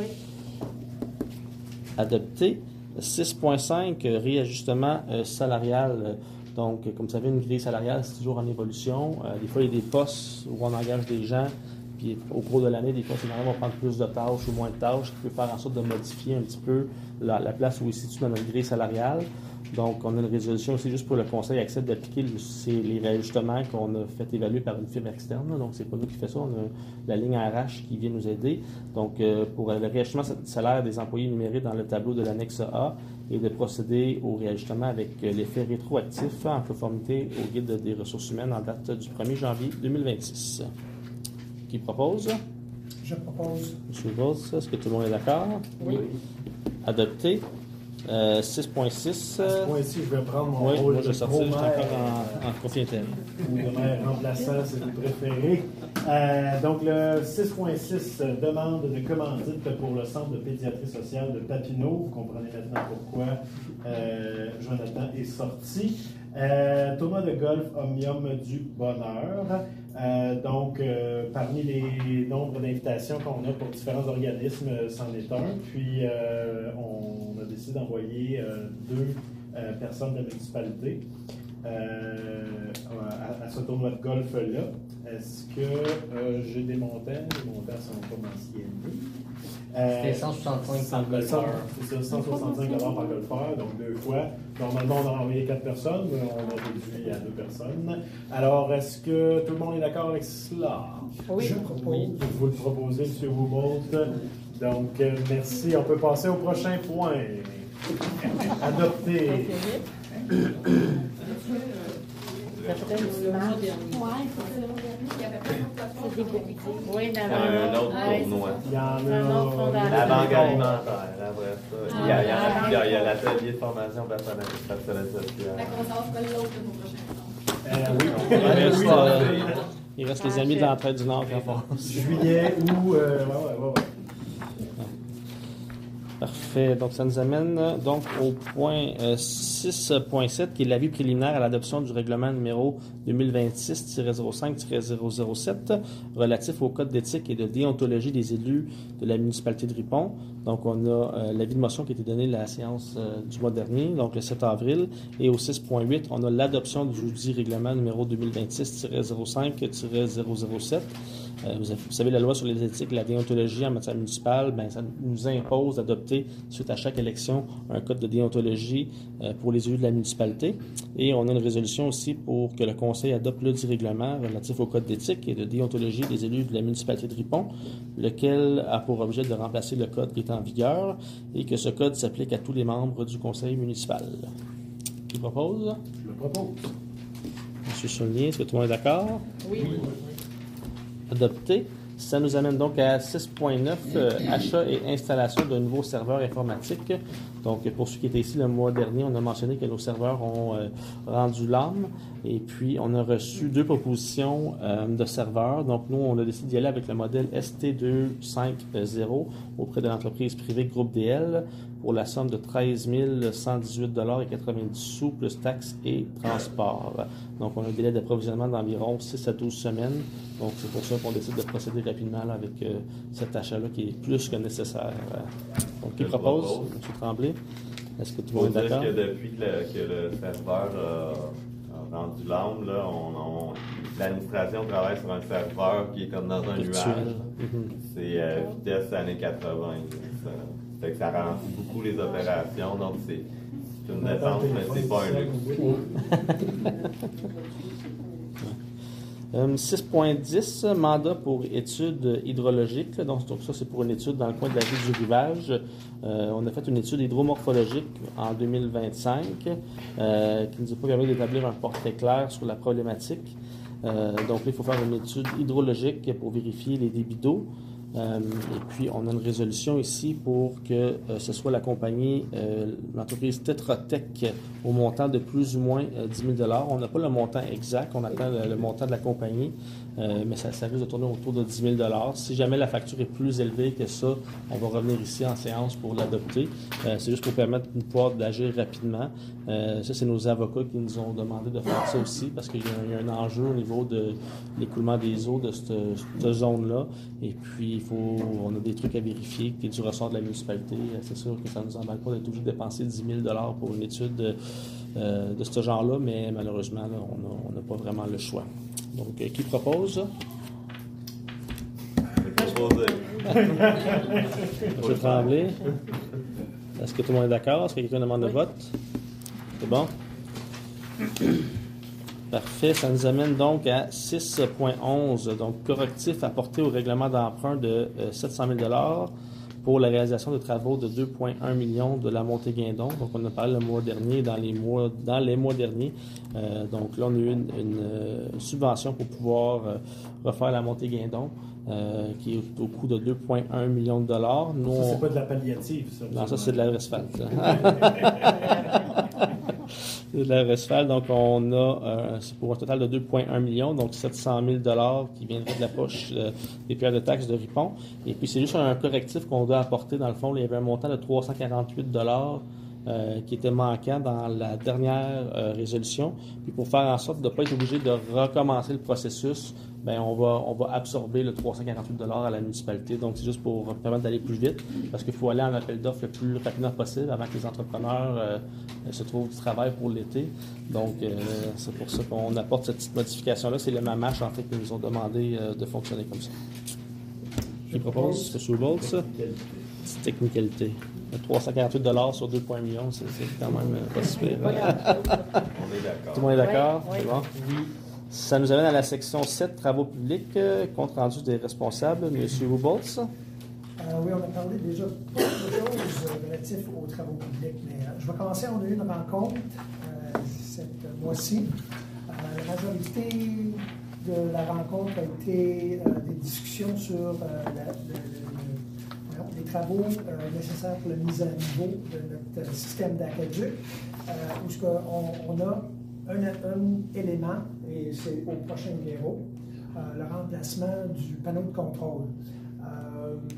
Adopté. 6.5, réajustement salarial. Donc, comme vous savez, une grille salariale, c'est toujours en évolution. Des fois, il y a des postes où on engage des gens, puis au cours de l'année, des fois, c'est normal, on va prendre plus de tâches ou moins de tâches, qui peut faire en sorte de modifier un petit peu la place où il se situe dans notre grille salariale. Donc, on a une résolution aussi juste pour le conseil accepte d'appliquer les réajustements qu'on a fait évaluer par une firme externe. Là. Donc, c'est pas nous qui fait ça. On a la ligne RH qui vient nous aider. Donc, pour le réajustement salaire des employés numérés dans le tableau de l'annexe A et de procéder au réajustement avec l'effet rétroactif en conformité au guide des ressources humaines en date du 1er janvier 2026. Qui propose? Je propose. M. Boss, est-ce que tout le monde est d'accord? Oui. Adopté. 6.6. À ce point-ci, je vais prendre mon Oui, rôle moi je de vais sortir, je suis pro-maire, encore en conflit interne. ou de maire remplaçant, c'est vous préférez. Donc, le 6.6, demande de commandite pour le centre de pédiatrie sociale de Papineau. Vous comprenez maintenant pourquoi Jonathan est sorti. Tournoi de golf Omnium du Bonheur. Donc, parmi les nombres d'invitations qu'on a pour différents organismes, c'en est un. Puis, on a décidé d'envoyer 2 personnes de la municipalité à ce tournoi de golf-là. Est-ce que j'ai des montants? Les montants sont pas mentionnés. C'était 165 par golfeur. C'est ça, 165 $ par golfeur, donc 2 fois. Normalement, on a envoyé 4 personnes, mais on a réduit à 2 personnes. Alors, est-ce que tout le monde est d'accord avec cela? Oui. Je propose. Oui, vous le proposez, M. Wobold. Donc, merci. On peut passer au prochain point. Adopté. Oui, il y en avait un autre tournoi. Il y en a. La banque alimentaire, après ça. Il y a l'atelier de formation personnelle sociale. Fait qu'on s'en fera l'autre pour le prochain. Oui. Il reste les amis de l'entraide du Nord qui en font. Juillet ou. Ouais. Parfait. Parfait. Donc, ça nous amène donc au point 6.7, qui est l'avis préliminaire à l'adoption du règlement numéro 2026-05-007 relatif au code d'éthique et de déontologie des élus de la municipalité de Ripon. Donc, on a l'avis de motion qui a été donné à la séance du mois dernier, donc le 7 avril. Et au 6.8, on a l'adoption du dit règlement numéro 2026-05-007. Vous savez, la loi sur les éthiques et la déontologie en matière municipale, ben, ça nous impose d'adopter, suite à chaque élection, un code de déontologie pour les élus de la municipalité. Et on a une résolution aussi pour que le Conseil adopte le dit règlement relatif au code d'éthique et de déontologie des élus de la municipalité de Ripon, lequel a pour objet de remplacer le code qui est en vigueur et que ce code s'applique à tous les membres du Conseil municipal. Qui propose? Je le propose. M. Saulnier, est-ce que tout le monde est d'accord? Oui. Adopté. Ça nous amène donc à 6.9, achat et installation d'un nouveau serveur informatique. Donc, pour ceux qui étaient ici le mois dernier, on a mentionné que nos serveurs ont rendu l'âme. Et puis, on a reçu 2 propositions de serveurs. Donc, nous, on a décidé d'y aller avec le modèle ST250 auprès de l'entreprise privée Groupe DL pour la somme de 13 118,90 $ plus taxes et transport. Donc, on a un délai d'approvisionnement d'environ 6 à 12 semaines. Donc, c'est pour ça qu'on décide de procéder rapidement là, avec cet achat-là qui est plus que nécessaire. Donc, qui propose? M. Tremblay? Est-ce que tout le monde est d'accord? Que depuis que le serveur a rendu l'âme, là, l'administration travaille sur un serveur qui est comme dans un nuage. C'est vitesse années 80. Ça fait que ça ralentit beaucoup les opérations, donc c'est une dépense, mais c'est pas un luxe. 6.10, mandat pour études hydrologiques. Donc ça, c'est pour une étude dans le coin de la ville du Rivage. On a fait une étude hydromorphologique en 2025 qui nous a permis d'établir un portrait clair sur la problématique. Donc là, il faut faire une étude hydrologique pour vérifier les débits d'eau. Et puis, on a une résolution ici pour que ce soit la compagnie, l'entreprise Tetra Tech, au montant de plus ou moins 10 000 $. On n'a pas le montant exact, on attend le montant de la compagnie, mais ça risque de tourner autour de 10 000 $. Si jamais la facture est plus élevée que ça, on va revenir ici en séance pour l'adopter. C'est juste pour permettre de pouvoir d'agir rapidement. Ça, c'est nos avocats qui nous ont demandé de faire ça aussi, parce qu'il y a un enjeu au niveau de l'écoulement des eaux de cette zone-là. Et puis, on a des trucs à vérifier qui est du ressort de la municipalité. C'est sûr que ça ne nous emballe pas d'être obligé de dépenser 10 000 $ pour une étude de ce genre-là, mais malheureusement, là, on n'a pas vraiment le choix. Donc, qui propose? Proposé. M. Tremblay. Est-ce que tout le monde est d'accord? Est-ce que quelqu'un demande le vote? C'est bon? Parfait. Ça nous amène donc à 6.11, donc correctif apporté au règlement d'emprunt de 700 000 $ pour la réalisation de travaux de 2,1 millions de la montée Guindon. Donc, on en a parlé le mois dernier, dans les mois derniers. Donc là, on a eu une subvention pour pouvoir refaire la montée Guindon, qui est au coût de 2,1 millions de $. Nous, ça, c'est pas de la palliative, ça. Non, ça, c'est de l'asphalte. C'est de l'asphalte. Donc, on a, c'est pour un total de 2,1 millions, donc 700 000 $ qui viendraient de la poche des payeurs de taxes de Ripon. Et puis, c'est juste un correctif qu'on doit apporter. Dans le fond, il y avait un montant de 348 $ qui était manquant dans la dernière résolution. Puis, pour faire en sorte de ne pas être obligé de recommencer le processus, bien, on va absorber le 348 $ à la municipalité. Donc, c'est juste pour permettre d'aller plus vite, parce qu'il faut aller en appel d'offres le plus rapidement possible avant que les entrepreneurs se trouvent du travail pour l'été. Donc, c'est pour ça qu'on apporte cette petite modification-là. C'est le MAMACH, en fait, qui nous ont demandé de fonctionner comme ça. Qui propose? M. Boltz? Petite technicalité. 348 $ sur 2,1 millions, c'est quand même pas super. On est d'accord. Tout le monde est d'accord? Oui. C'est bon? Oui. Ça nous amène à la section 7, travaux publics, compte rendu des responsables. M. Boltz? Oui, on a parlé déjà de choses relatives aux travaux publics, mais je vais commencer. On a eu une rencontre cette mois-ci. La majorité de la rencontre a été des discussions sur les travaux nécessaires pour la mise à niveau de notre système d'aqueduc, où on a un élément, et c'est au prochain numéro, le remplacement du panneau de contrôle.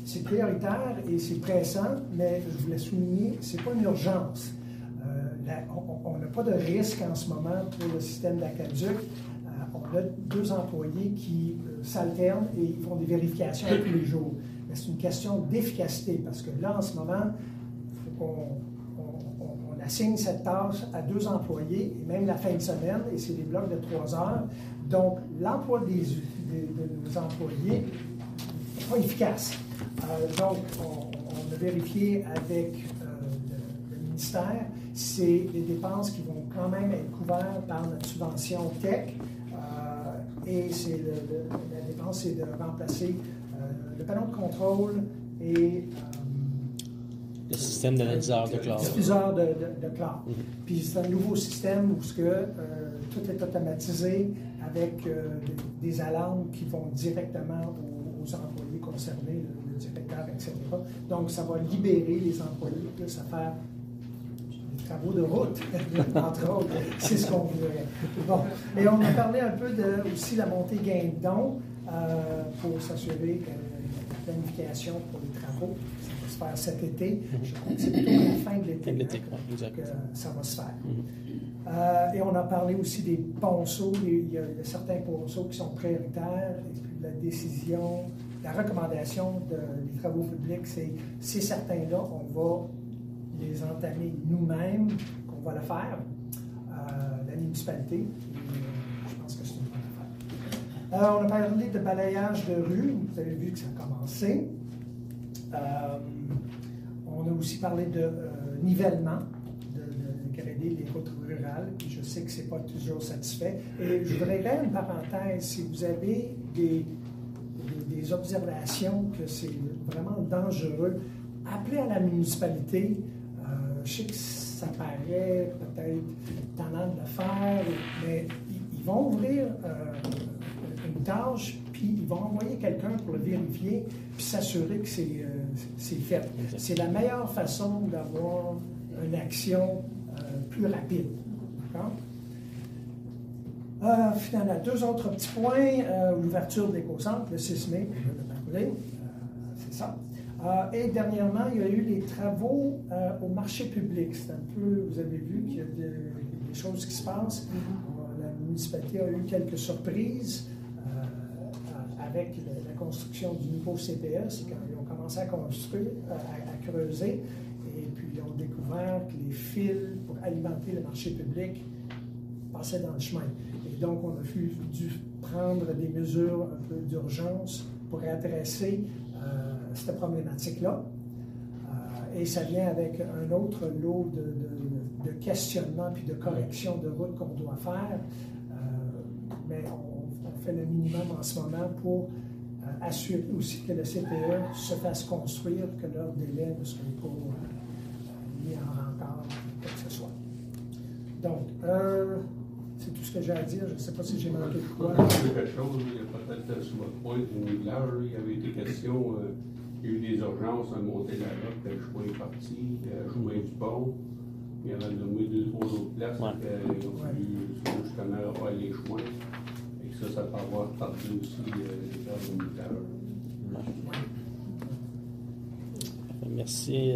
c'est prioritaire et c'est pressant, mais je voulais souligner, c'est pas une urgence. On n'a pas de risque en ce moment pour le système d'Aqueduc. On a 2 employés qui s'alternent et ils font des vérifications tous les jours. Mais c'est une question d'efficacité parce que là, en ce moment, il faut qu'on assigne cette tâche à 2 employés et même la fin de semaine, et c'est des blocs de 3 heures. Donc, l'emploi de nos employés n'est pas efficace. Donc, on a vérifié avec le ministère, c'est des dépenses qui vont quand même être couvertes par notre subvention tech. Et la dépense, c'est de remplacer le panneau de contrôle et le système d'analyseur de cloud. Diffuseur de cloud. Puis c'est un nouveau système où tout est automatisé avec des alarmes qui vont directement aux employés concernés, le directeur, etc. Donc, ça va libérer les employés plus à faire des travaux de route, entre autres. C'est ce qu'on voudrait. Bon. Et on a parlé un peu de aussi la montée gain de dons pour s'assurer que la planification pour les travaux, ça va se faire cet été. Je crois que c'est plutôt à la fin de l'été que ça va se faire. Et on a parlé aussi des ponceaux. Il y a certains ponceaux qui sont prioritaires. Et puis la décision, la recommandation des travaux publics, c'est ces certains-là, on va les entamer nous-mêmes, qu'on va le faire, la municipalité. Je pense que c'est une bonne affaire. On a parlé de balayage de rue. Vous avez vu que ça a commencé. On a aussi parlé de nivellement, de grader les routes rurales. Puis je sais que ce n'est pas toujours satisfait. Et je voudrais faire une parenthèse. Si vous avez des observations que c'est vraiment dangereux, appelez à la municipalité. Je sais que ça paraît peut-être tannant de le faire, mais ils vont ouvrir une tâche, puis ils vont envoyer quelqu'un pour le vérifier, puis s'assurer que c'est fait. C'est la meilleure façon d'avoir une action plus rapide. D'accord? Finalement, 2 autres petits points. L'ouverture de l'éco-centre, le 6 mai, je vais le parler. C'est ça. Et dernièrement, il y a eu les travaux au marché public. C'est un peu, vous avez vu qu'il y a des choses qui se passent. La municipalité a eu quelques surprises avec la construction du nouveau CPE. C'est quand ils ont commencé à construire, à creuser, et puis ils ont découvert que les fils pour alimenter le marché public passaient dans le chemin. Et donc, on a dû prendre des mesures un peu d'urgence pour adresser cette problématique-là. Et ça vient avec un autre lot de questionnements puis de corrections de route qu'on doit faire. Mais on fait le minimum en ce moment pour assurer aussi que le CPE se fasse construire, que leur délai ne soit pas mis en retard, quoi que ce soit. Donc, c'est tout ce que j'ai à dire. Je ne sais pas si j'ai manqué de quoi. Quelque chose, il y a peut-être sur votre point du village, il y avait été question, il y a eu des urgences à monter la route, le chemin est parti, le chemin du pont. Il y en a nommé 2-3 autres places qui ont fallu justement aller les chemins. Et ça peut avoir parti aussi les classes du village. Merci.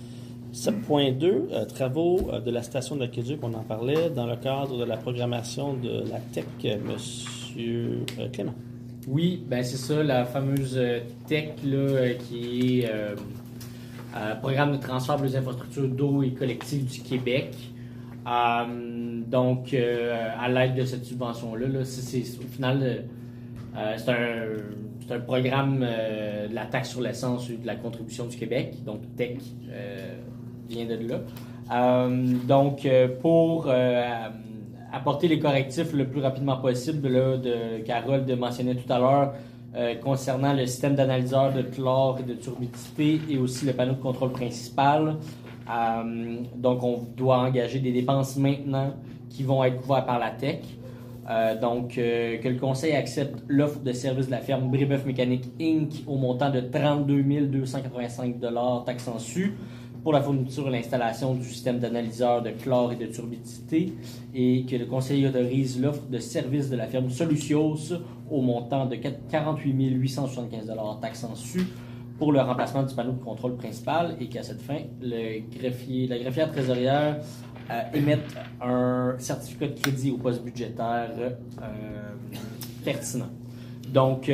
7.2, travaux de la station de l'Aqueduc, on en parlait, dans le cadre de la programmation de la TEC, Monsieur Clément. Oui, ben c'est ça, la fameuse TEC là, qui est Programme de transfert des infrastructures d'eau et collectives du Québec. Donc, à l'aide de cette subvention-là, c'est au final, c'est un programme de la taxe sur l'essence et de la contribution du Québec, donc TEC vient de là. Donc, pour apporter les correctifs le plus rapidement possible, là, qu'Harold mentionnait tout à l'heure, concernant le système d'analyseur de chlore et de turbidité et aussi le panneau de contrôle principal. Donc, on doit engager des dépenses maintenant qui vont être couvertes par la TEC. Donc, que le conseil accepte l'offre de service de la firme Brébeuf Mécanique Inc. au montant de 32 285 $ taxes en su pour la fourniture et l'installation du système d'analyseur de chlore et de turbidité, et que le conseil autorise l'offre de service de la firme Solucios au montant de 48 875 $ taxes en su pour le remplacement du panneau de contrôle principal et qu'à cette fin, la greffière trésorière émette un certificat de crédit au poste budgétaire pertinent. Donc,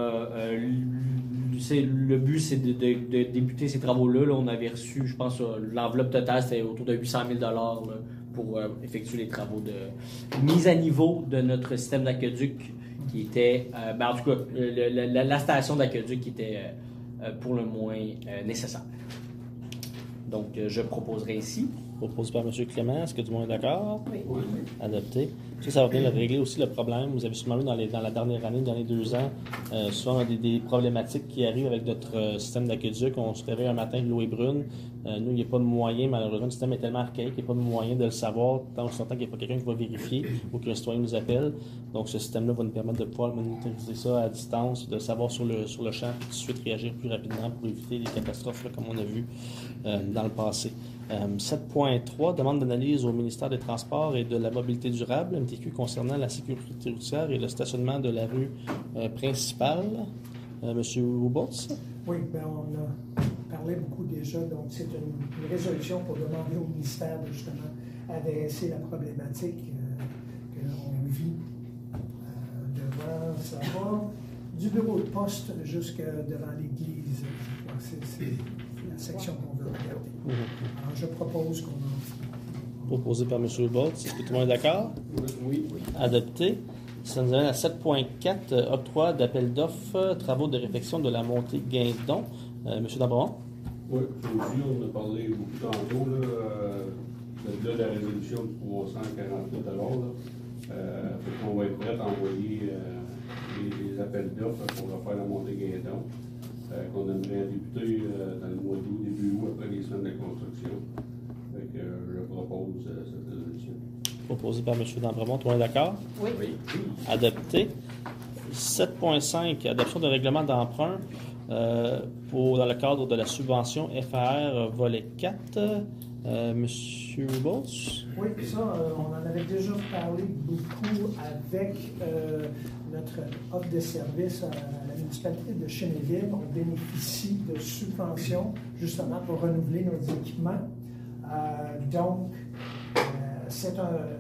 le but, c'est de débuter ces travaux-là. Là, on avait reçu, je pense, l'enveloppe totale, c'était autour de 800 000 $ pour effectuer les travaux de mise à niveau de notre système d'aqueduc qui était, en tout cas, la station d'aqueduc qui était pour le moins nécessaire. Donc, je proposerai ici. Proposé par M. Clément. Est-ce que tout le monde est d'accord? Oui. Adopté. Ça va venir régler aussi le problème. Vous avez sûrement vu dans la dernière année, dans les 2 ans, souvent des problématiques qui arrivent avec notre système d'aqueduc. On se réveille un matin, l'eau est brune. Nous, il n'y a pas de moyen, malheureusement, le système est tellement archaïque, il n'y a pas de moyen de le savoir tant qu'il n'y a pas quelqu'un qui va vérifier ou qu'un citoyen nous appelle. Donc, ce système-là va nous permettre de pouvoir monitoriser ça à distance, de le savoir sur le champ, puis tout de suite réagir plus rapidement pour éviter des catastrophes là, comme on a vu dans le passé. 7.3, demande d'analyse au ministère des Transports et de la Mobilité durable, MTQ, concernant la sécurité routière et le stationnement de la rue principale. Monsieur Houbots? Oui, bien, on a parlé beaucoup déjà, donc c'est une résolution pour demander au ministère de justement adresser la problématique que l'on vit devant, ça va du bureau de poste jusque devant l'église. C'est la section qu'on veut regarder. Alors, je propose qu'on en... Proposé par M. Houbots. Est-ce que tout le monde est d'accord? Oui. Adopté. Ça nous amène à 7.4, octroi d'appel d'offres, travaux de réfection de la montée Guindon. M. Dambrun? Oui, aussi, on a parlé beaucoup tantôt, là, de la résolution du 348 $. On va être prêt à envoyer les appels d'offres pour refaire la montée Guindon, qu'on aimerait débuter dans le mois d'août, début août, après les semaines de construction. Je propose cette résolution. Proposé par M. Dambremont. Tout le monde est d'accord? Oui. Adopté. 7.5, adoption de règlement d'emprunt dans le cadre de la subvention FAR volet 4. Monsieur Boss? Oui, ça, on en avait déjà parlé beaucoup avec notre offre de service à la municipalité de Chénéville. On bénéficie de subventions justement pour renouveler nos équipements. Donc, c'est un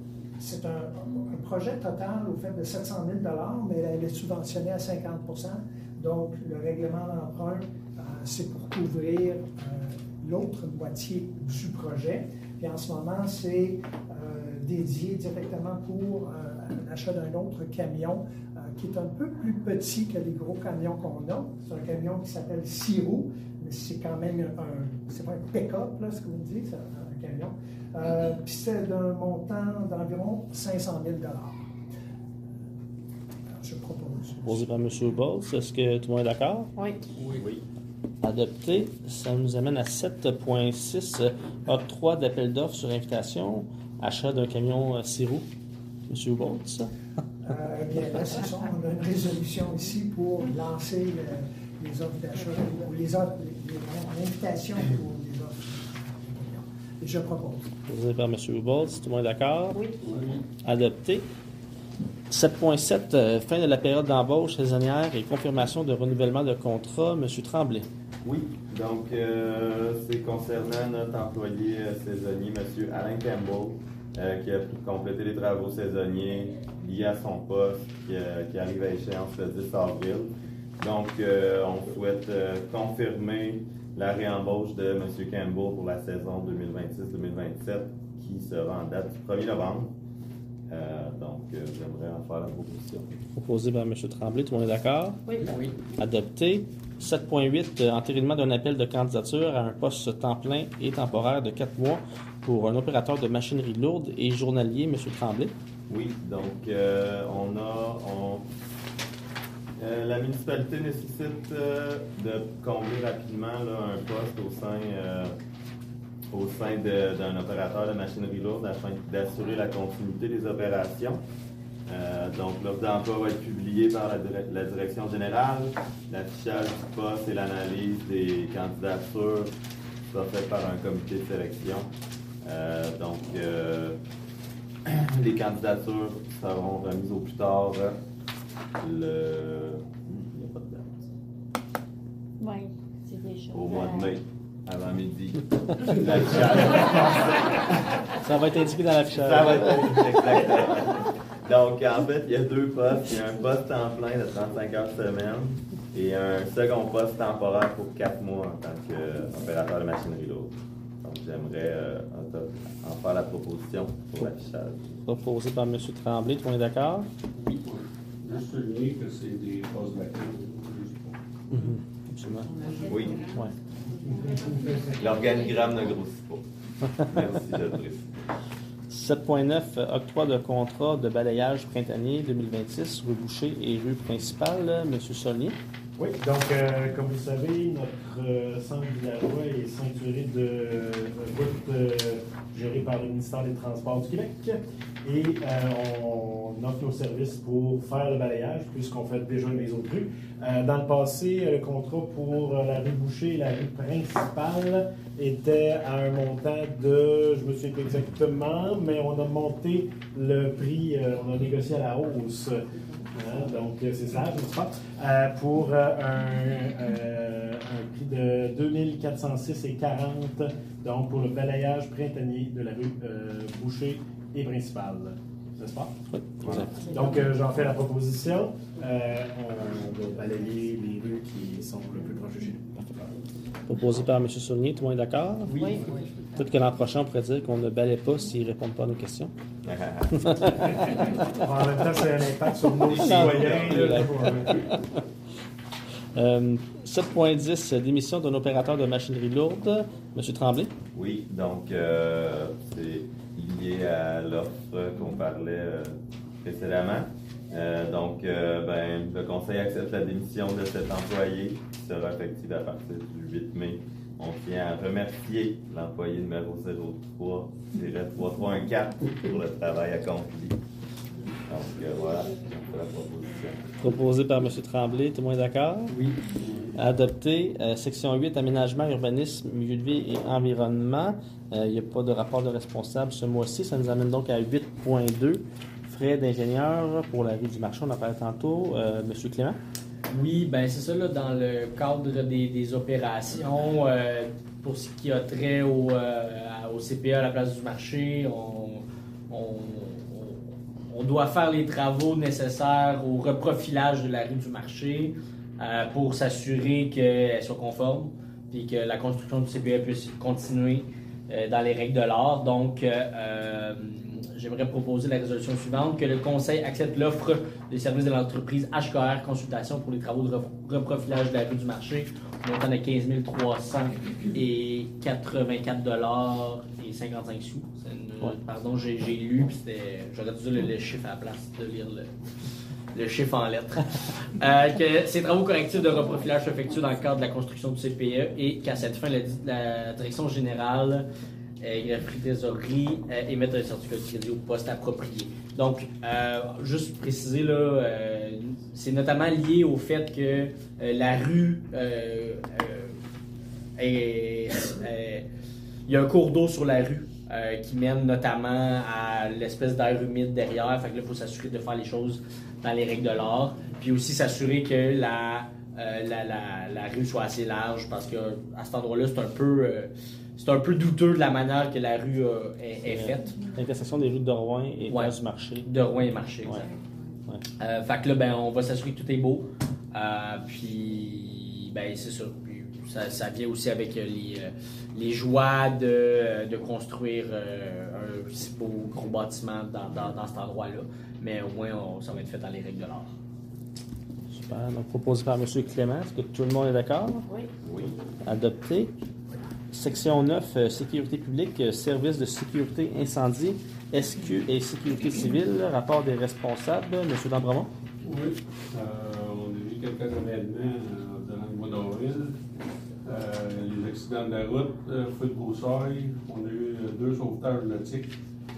projet total au fait de 700 000 $, mais elle est subventionnée à 50 %. Donc, le règlement d'emprunt, c'est pour couvrir l'autre moitié du projet. Puis en ce moment, c'est dédié directement pour l'achat d'un autre camion qui est un peu plus petit que les gros camions qu'on a. C'est un camion qui s'appelle 6 roues, mais c'est quand même c'est pas un pick-up, là, ce que vous me dites, c'est un camion. Puis c'est d'un montant d'environ 500 000 $. Alors, je propose. Proposé par M. Boss. Est-ce que tout le monde est d'accord? Oui. Adopté. Ça nous amène à 7.6, octroi d'appel d'offres sur invitation, achat d'un camion 6 roues. M. Boss. Bien là, c'est ça. On a une résolution ici pour lancer les offres d'achat, ou l'invitation pour les offres. Et je propose. Proposé par M. Houbots. Tout le monde est d'accord? Oui. Adopté. 7.7, fin de la période d'embauche saisonnière et confirmation de renouvellement de contrat. M. Tremblay. Oui, donc c'est concernant notre employé saisonnier, M. Alain Campbell, qui a complété les travaux saisonniers liés à son poste qui arrive à échéance le 10 avril. Donc, on souhaite confirmer la réembauche de M. Campbell pour la saison 2026-2027 qui sera en date du 1er novembre. Donc, j'aimerais en faire la proposition. Proposé par M. Tremblay. Tout le monde est d'accord? Oui. Adopté. 7.8, entérinement d'un appel de candidature à un poste temps plein et temporaire de 4 mois pour un opérateur de machinerie lourde et journalier. M. Tremblay. Oui, donc la municipalité nécessite de combler rapidement là, un poste au sein d'un opérateur de machinerie lourde afin d'assurer la continuité des opérations. Donc, l'offre d'emploi va être publiée par la direction générale. L'affichage du poste et l'analyse des candidatures sera fait par un comité de sélection. Donc, les candidatures seront remises au plus tard il n'y a pas de date. Oui. au mois de mai, avant midi. Ça va être indiqué dans l'affichage. Ça va être indiqué, exactement. Donc, en fait, il y a 2 postes. Il y a un poste en plein de 35 heures semaine et un second poste temporaire pour 4 mois en tant qu'opérateur de machinerie lourde. Donc, j'aimerais en faire la proposition pour l'affichage. Proposé par M. Tremblay, tout le monde est d'accord? Oui. Juste souligner que c'est des postes vacants. Absolument. Oui. Ouais. L'organigramme ne grossit pas. Merci, je le précise. 7.9, octroi de contrat de balayage printanier 2026, rue Boucher et rue principale. Monsieur Saulnier. Oui, donc, comme vous le savez, notre centre villageois est ceinturé de routes gérées par le ministère des Transports du Québec. Et on offre nos services pour faire le balayage, puisqu'on fait déjà les autres rues. Dans le passé, le contrat pour la rue Boucher et la rue principale était à un montant de, je me souviens pas exactement, mais on a monté le prix, on a négocié à la hausse. Donc, c'est ça, je ne sais pas. Pour un prix de 2406,40 donc pour le balayage printanier de la rue Boucher et principale. N'est-ce pas? Oui, exact. Donc, j'en fais la proposition. On va balayer les rues qui sont le plus proches de chez nous. Proposé par M. Saulnier, tout le monde est d'accord? Oui. Peut-être que l'an prochain, on pourrait dire qu'on ne balaie pas s'ils ne répondent pas à nos questions. En même temps, c'est un impact sur nos citoyens. 7.10, démission d'un opérateur de machinerie lourde. M. Tremblay. Oui, donc c'est lié à l'offre qu'on parlait précédemment. Donc, le Conseil accepte la démission de cet employé qui sera effective à partir du 8 mai. On tient à remercier l'employé numéro 03-3314 pour le travail accompli. Donc, voilà, on fait la proposition. Proposé par M. Tremblay, tout le monde est d'accord? Oui. Adopté. Section 8, aménagement, urbanisme, milieu de vie et environnement. Il n'y a pas de rapport de responsable ce mois-ci. Ça nous amène donc à 8.2. Frais d'ingénieur pour la rue du Marché, on en parlait tantôt. M. Clément? Oui, ben c'est ça, là, dans le cadre des opérations, pour ce qui a trait au CPA à la place du marché, on doit faire les travaux nécessaires au reprofilage de la rue du marché pour s'assurer qu'elle soit conforme et que la construction du CPA puisse continuer dans les règles de l'art. Donc, j'aimerais proposer la résolution suivante, que le Conseil accepte l'offre des services de l'entreprise HKR Consultation pour les travaux de reprofilage de la rue du marché, au montant de 15 384 et 55 sous. Pardon, j'ai lu, puis j'aurais dû dire le chiffre à la place de lire le chiffre en lettres. Que ces travaux correctifs de reprofilage s'effectuent dans le cadre de la construction du CPE et qu'à cette fin, la direction générale grefferie trésorerie émettre un certificat de crédit au poste approprié. Donc, juste préciser, là, c'est notamment lié au fait que la rue, il y a un cours d'eau sur la rue qui mène notamment à l'espèce d'air humide derrière. Fait que là, il faut s'assurer de faire les choses dans les règles de l'art. Puis aussi s'assurer que la rue soit assez large parce qu'à cet endroit-là, c'est un peu douteux de la manière que la rue est faite. L'intersection des rues de Rouen et du marché. De Rouen et marché, exact. Ouais. Fait que là, on va s'assurer que tout est beau. Puis, c'est ça. Puis, ça vient aussi avec les joies de construire un si beau gros bâtiment dans cet endroit-là. Mais au moins, ça va être fait dans les règles de l'art. Super. Donc, proposé par M. Clément. Est-ce que tout le monde est d'accord? Oui. Oui. Adopté. Section 9, sécurité publique, service de sécurité incendie, SQ et sécurité civile, rapport des responsables. M. Dambremont? Oui. On a vu quelques événements durant le mois d'avril. Les accidents de la route, feu de broussailles. On a eu 2 sauvetages nautiques.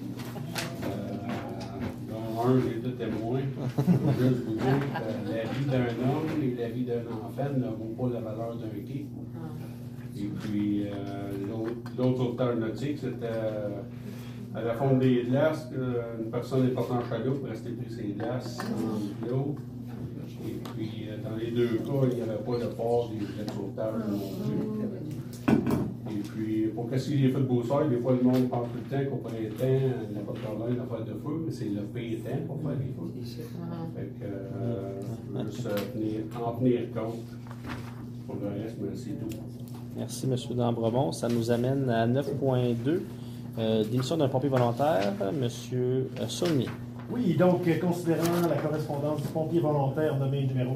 Dont un, j'étais témoin. Je veux juste vous dire que la vie d'un homme et la vie d'un enfant ne vaut pas la valeur d'un quai. Et puis, l'autre sauvetage nautique, c'était à la fonte des glaces, une personne est partie en chaloupe pour rester pris ses glaces en l'eau. Et puis, dans les deux cas, il n'y avait pas de part des gilets de sauvetage non plus. Et puis, pour qu'est-ce qu'il y ait fait de beau soir, des fois, le monde pense tout le temps qu'au printemps, n'importe quoi, il n'y a pas de feu, mais c'est le pire temps pour faire les feux. Fait que, juste en tenir compte. Pour le reste, mais c'est tout. Merci, M. Dambremont. Ça nous amène à 9.2, démission d'un pompier volontaire, M. Saunier. Oui, donc, considérant la correspondance du pompier volontaire nommé numéro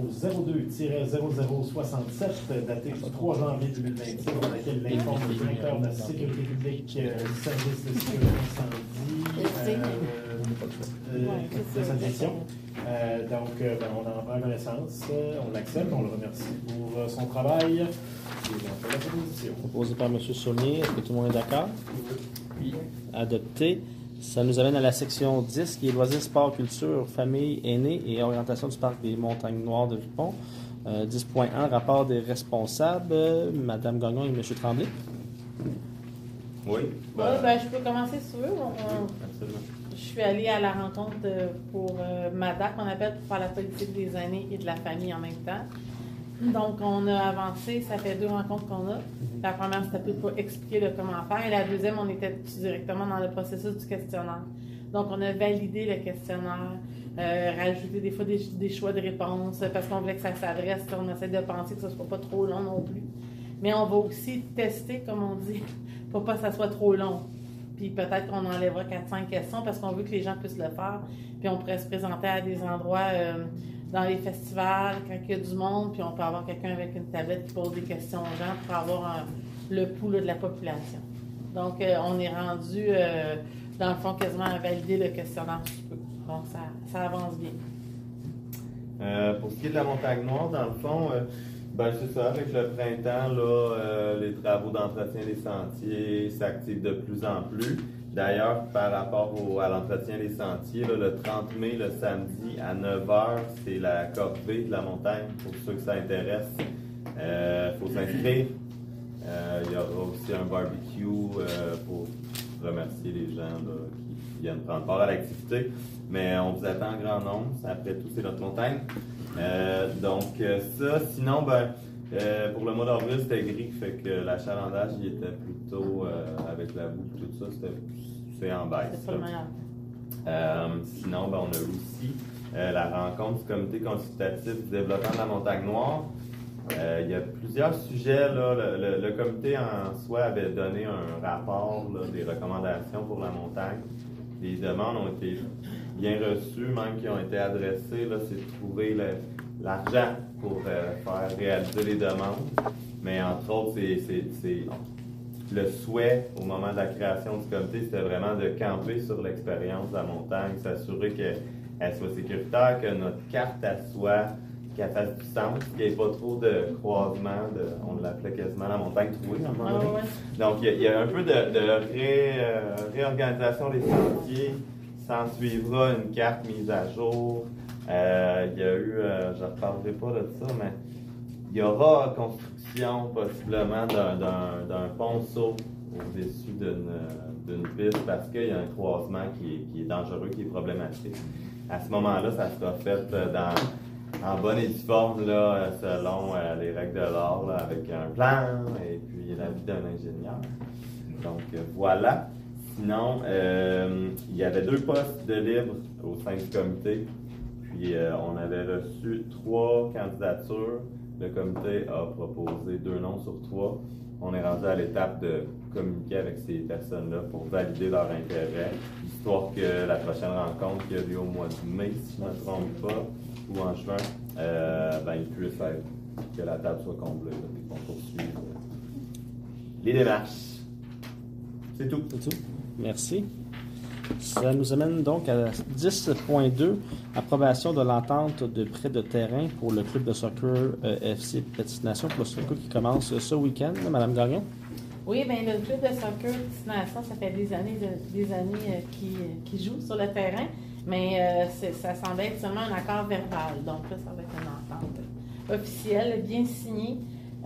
02-0067, daté du 3 janvier 2026, dans laquelle il informe le directeur de la sécurité publique, service de sécurité incendie, de sa direction. On en prend connaissance, on l'accepte, on le remercie pour son travail. Et on fait la proposition. Proposé par M. Saunier. Est-ce que tout le monde est d'accord? Oui. Adopté. Ça nous amène à la section 10, qui est loisirs, sport, culture, famille, aînés et orientation du parc des Montagnes Noires de Vipon. 10.1, rapport des responsables. Mme Gagnon et M. Tremblay. Oui. Je peux commencer si tu veux. Absolument. Je suis allée à la rencontre pour MADAC, qu'on appelle pour faire la politique des aînés et de la famille en même temps. Donc, on a avancé, ça fait 2 rencontres qu'on a. La première, c'était plus pour expliquer le comment faire. Et la deuxième, on était directement dans le processus du questionnaire. Donc, on a validé le questionnaire, rajouté des fois des choix de réponses, parce qu'on voulait que ça s'adresse. On essaie de penser que ça ne soit pas trop long non plus. Mais on va aussi tester, comme on dit, pour pas que ça soit trop long. Puis peut-être qu'on enlèvera 4-5 questions parce qu'on veut que les gens puissent le faire. Puis on pourrait se présenter à des endroits dans les festivals, quand il y a du monde, puis on peut avoir quelqu'un avec une tablette qui pose des questions aux gens pour avoir le pouls de la population. Donc, on est rendu, dans le fond, quasiment à valider le questionnaire sous peu. Donc, ça avance bien. Pour ce qui est de la Montagne Noire, dans le fond, c'est ça, avec le printemps, là, les travaux d'entretien des sentiers s'activent de plus en plus. D'ailleurs, par rapport à l'entretien des sentiers, là, le 30 mai, le samedi, à 9h, c'est la corvée de la montagne, pour ceux que ça intéresse. Il faut s'inscrire. Il y aura aussi un barbecue pour remercier les gens là, qui viennent prendre part à l'activité. Mais on vous attend en grand nombre. Après tout, c'est notre montagne. Sinon, pour le mois d'avril, c'était gris, fait que l'achalandage, il était plutôt avec la boue et tout ça, c'est en baisse. C'est pas le meilleur. Sinon, on a aussi la rencontre du comité consultatif du développement de la Montagne Noire. Il y a plusieurs sujets. Là. Le comité en soi avait donné un rapport là, des recommandations pour la montagne. Les demandes ont été bien reçues, même qui ont été adressées. Là, c'est de trouver l'argent pour faire réaliser les demandes. Mais entre autres, c'est le souhait au moment de la création du comité, c'était vraiment de camper sur l'expérience de la montagne, s'assurer qu'elle soit sécuritaire, que notre carte qu'elle fasse du sens, qu'il n'y ait pas trop de croisements, on l'appelait quasiment la montagne trouée à un moment donné. Donc il y a un peu de réorganisation des sentiers. S'en suivra une carte mise à jour. Il y a eu, je ne reparlerai pas de ça, mais il y aura construction possiblement d'un ponceau au-dessus d'une piste parce qu'il y a un croisement qui est dangereux, qui est problématique. À ce moment-là, ça sera fait en bonne et due forme, là, selon les règles de l'art, là, avec un plan et puis l'avis d'un ingénieur. Donc voilà. Sinon, il y avait 2 postes de libre au sein du comité. Puis on avait reçu 3 candidatures. Le comité a proposé 2 noms sur 3. On est rendu à l'étape de communiquer avec ces personnes-là pour valider leur intérêt, histoire que la prochaine rencontre qui a lieu au mois de mai, si je ne me trompe pas, ou en juin, il puisse être que la table soit comblée et qu'on poursuive les démarches. C'est tout. C'est tout. Merci. Ça nous amène donc à 10.2, approbation de l'entente de prêt de terrain pour le club de soccer FC Petite Nation, pour le soccer qui commence ce week-end. Mme Gagnon? Oui, bien, le club de soccer Petite Nation, ça fait des années qui joue sur le terrain, mais ça semble être seulement un accord verbal. Donc là, ça va être une entente officielle, bien signée,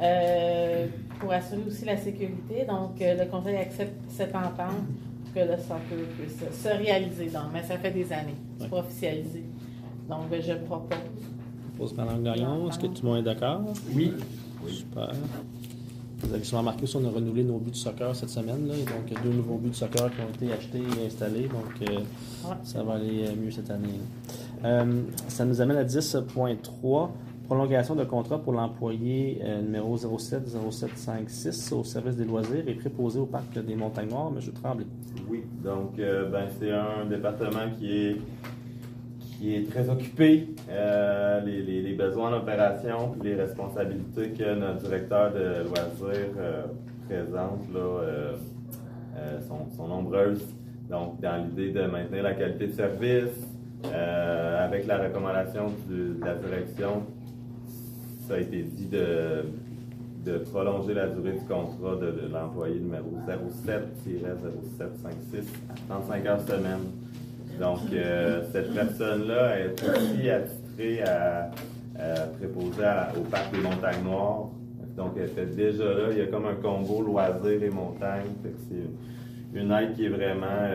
pour assurer aussi la sécurité. Donc, le conseil accepte cette entente que le soccer puisse se réaliser. Donc, mais ça fait des années, c'est pas officialisé. Donc, je propose. Proposé par Mme Gagnon. Est-ce que tout le monde est d'accord? Oui. Super. Vous avez sûrement remarqué qu'on a renouvelé nos buts de soccer cette semaine. Là. Donc, il y a 2 nouveaux buts de soccer qui ont été achetés et installés. Donc, ça va aller mieux cette année. Ça nous amène à 10.3. Prolongation de contrat pour l'employé numéro 070756 au service des loisirs et préposé au parc des Montagnes Noires, M. Tremblay. Oui, donc c'est un département qui est très occupé. Les besoins d'opération et les responsabilités que notre directeur de loisirs présente là, sont nombreuses. Donc, dans l'idée de maintenir la qualité de service, avec la recommandation de la direction, ça a été dit de prolonger la durée du contrat de l'employé numéro 07-0756 à 35 heures semaine. Donc, cette personne-là est aussi attitrée à préposer au parc des Montagnes Noires. Donc, elle était déjà là. Il y a comme un combo loisirs et montagnes. C'est une aide qui est vraiment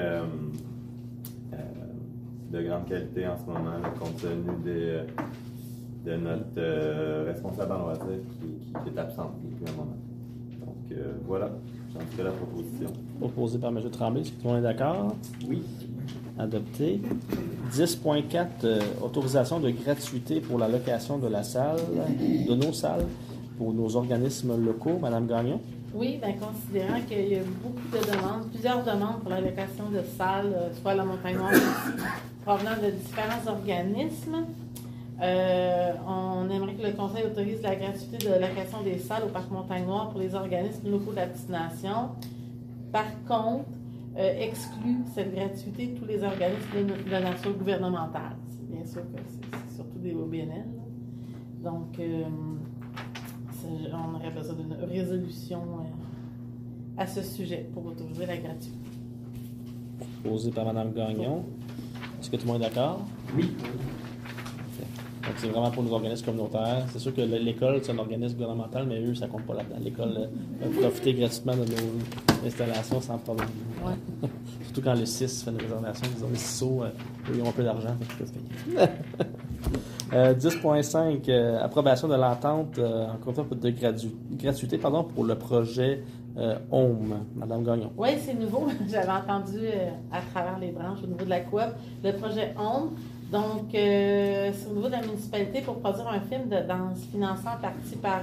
de grande qualité en ce moment, là, compte tenu de notre responsable en loisirs qui est absente depuis un moment. Donc, voilà. J'en ferai la proposition. Proposé par M. Tremblay. Est-ce que tout le monde est d'accord? Oui. Adopté. 10.4, autorisation de gratuité pour la location de la salle, de nos salles, pour nos organismes locaux. Mme Gagnon? Oui, bien, considérant qu'il y a beaucoup de demandes, plusieurs demandes pour la location de salles, soit à la Montagne Noire, provenant de différents organismes, on aimerait que le Conseil autorise la gratuité de location des salles au Parc Montagne Noire pour les organismes locaux de la petite nation. Par contre, exclut cette gratuité tous les organismes de nature gouvernementale. C'est bien sûr que c'est surtout des OBNL. Donc, on aurait besoin d'une résolution à ce sujet pour autoriser la gratuité. Proposé par Mme Gagnon. Est-ce que tout le monde est d'accord? Oui. Donc, c'est vraiment pour nos organismes communautaires. C'est sûr que l'école, c'est un organisme gouvernemental, mais eux, ça compte pas là-dedans. L'école peut profiter gratuitement de nos installations sans problème. Ouais. Surtout quand le 6 fait une réservation, disons, les CISO, eux, ils ont un peu d'argent. 10.5, approbation de l'entente en contrat de gratuité pour le projet Home. Mme Gagnon. Oui, c'est nouveau. J'avais entendu à travers les branches au niveau de la coop, le projet Home. Donc, c'est au niveau de la municipalité pour produire un film de danse financé en partie par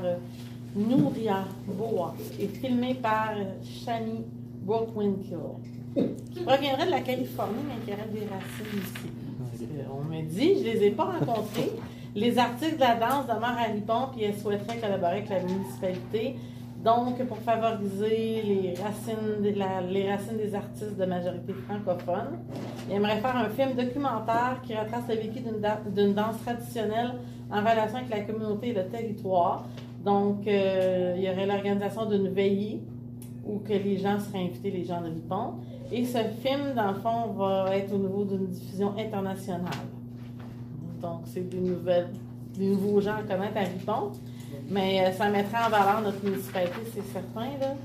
Nouria Boa et filmé par Shani Brookwinkel, qui proviendrait de la Californie, mais qui aurait des racines ici. On me dit, je ne les ai pas rencontrés. Les artistes de la danse demeurent à Ripon, puis elles souhaiteraient collaborer avec la municipalité. Donc, pour favoriser les racines des artistes de majorité francophone, il aimerait faire un film documentaire qui retrace le vécu d'une danse traditionnelle en relation avec la communauté et le territoire. Donc, il y aurait l'organisation d'une veillée où que les gens seraient invités, les gens de Ripon. Et ce film, dans le fond, va être au niveau d'une diffusion internationale. Donc, c'est des nouveaux gens à connaître à Ripon. Mais ça mettrait en valeur notre municipalité, c'est certain.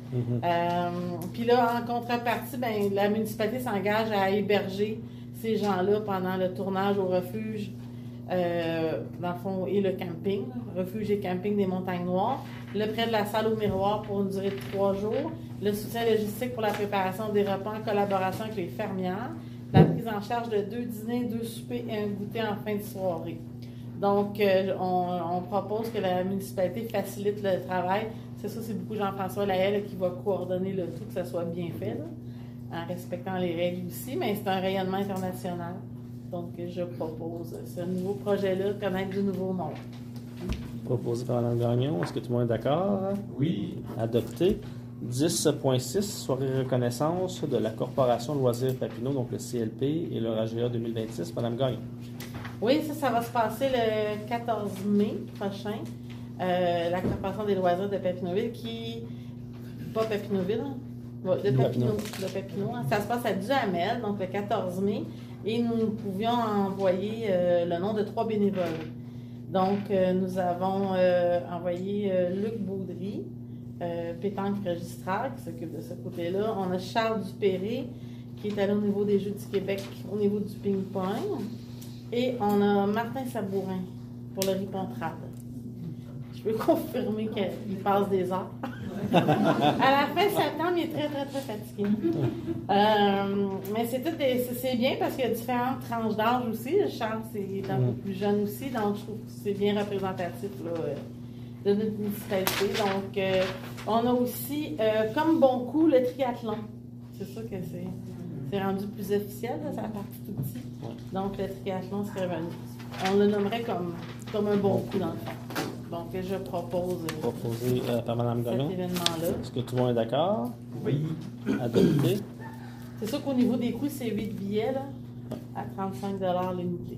Là. Puis là, en contrepartie, la municipalité s'engage à héberger ces gens-là pendant le tournage au refuge, dans le fond, et le camping, refuge et camping des Montagnes Noires, le prêt de la salle au miroir pour une durée de 3 jours, le soutien logistique pour la préparation des repas en collaboration avec les fermières, la prise en charge de 2 dîners, 2 soupers et un goûter en fin de soirée. Donc, on propose que la municipalité facilite le travail. C'est ça, c'est beaucoup Jean-François Lahaye qui va coordonner le tout, que ça soit bien fait, là, en respectant les règles aussi, mais c'est un rayonnement international. Donc, je propose ce nouveau projet-là, connaître du nouveau monde. Proposé par Mme Gagnon. Est-ce que tout le monde est d'accord? Oui. Adopté. 10.6, soirée reconnaissance de la Corporation Loisirs Papineau, donc le CLP, et leur AGA 2026. Mme Gagnon. Oui, ça va se passer le 14 mai prochain. La Corporation des loisirs de Papineauville pas Papineauville, de Papineau. Ça se passe à Duhamel, donc le 14 mai, et nous pouvions envoyer le nom de 3 bénévoles. Donc, nous avons envoyé Luc Baudry, pétanque registraire, qui s'occupe de ce côté-là. On a Charles Dupéré, qui est allé au niveau des Jeux du Québec, au niveau du ping-pong. Et on a Martin Sabourin, pour le ripontrade. Je peux confirmer qu'il passe des heures. À la fin septembre, il est très, très, très fatigué. Mais c'est bien parce qu'il y a différentes tranches d'âge aussi. Charles, est un peu plus jeune aussi, donc je trouve que c'est bien représentatif là, de notre municipalité. Donc, on a aussi, comme bon coup, le triathlon. C'est ça que c'est rendu plus officiel, là, ça a parti tout petit. Donc, le triathlon serait revenu. On le nommerait comme un bon coup dans le fond. Donc, je propose proposé par Mme Gagnon. Cet événement-là. Est-ce que tout le monde est d'accord? Oui. Adopté. C'est sûr qu'au niveau des coûts, c'est 8 billets là, à 35 $ l'unité.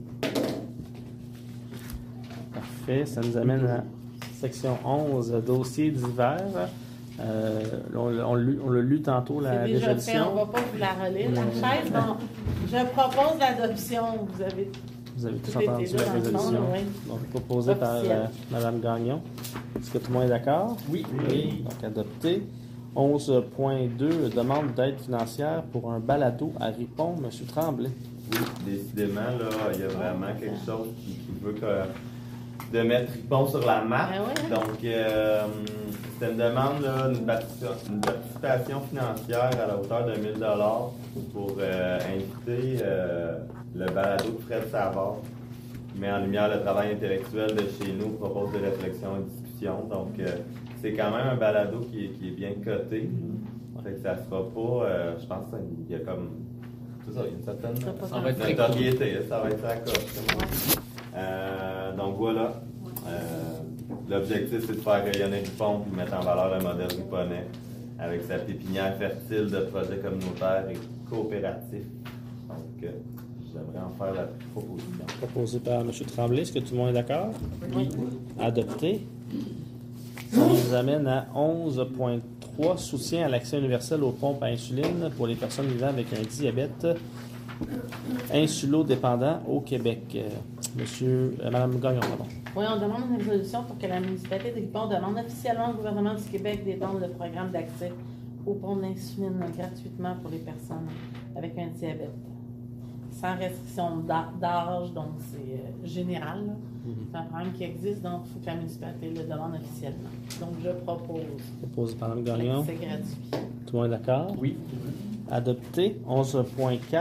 Parfait. Ça nous amène à section 11, dossier d'hiver. On l'a lu tantôt, la C'est déjà résolution. fait, on ne va pas vous la relire, la chaise. Donc, je propose l'adoption. Vous avez tous été entendu là la dans le résolution. fond, oui. Donc, proposée par Mme Gagnon. Est-ce que tout le monde est d'accord? Oui. Donc, adopté. 11.2, demande d'aide financière pour un balado à Ripon, M. Tremblay. Oui, décidément, là, il y a vraiment quelque chose qui veut de mettre Ripon sur la map. Donc, c'est une demande, là, une participation financière à la hauteur de 1 000 $ pour inviter le balado de Fred Savard, qui met en lumière le travail intellectuel de chez nous, propose des réflexions et discussions. Donc, c'est quand même un balado qui est bien coté. Fait que ça ne sera pas, je pense qu'il y a comme, c'est ça, il y a une certaine notoriété, ça va être à la coche. Donc voilà. L'objectif, c'est de faire rayonner Ripon et de mettre en valeur le modèle riponais avec sa pépinière fertile de projets communautaires et coopératifs. Donc, j'aimerais en faire la proposition. Proposé par M. Tremblay. Est-ce que tout le monde est d'accord? Oui. Adopté. Ça nous amène à 11.3, soutien à l'accès universel aux pompes à insuline pour les personnes vivant avec un diabète insulodépendant au Québec. Mme Gagnon, pardon. Oui, on demande une résolution pour que la municipalité de Ripon demande officiellement au gouvernement du Québec d'étendre le programme d'accès aux pompes d'insuline gratuitement pour les personnes avec un diabète. Sans restriction d'âge, donc c'est général. C'est un programme qui existe, donc il faut que la municipalité le demande officiellement. Donc je propose. Proposé par Mme Gagnon. C'est gratuit. Tout le monde est d'accord? Oui. Adopté. 11.4.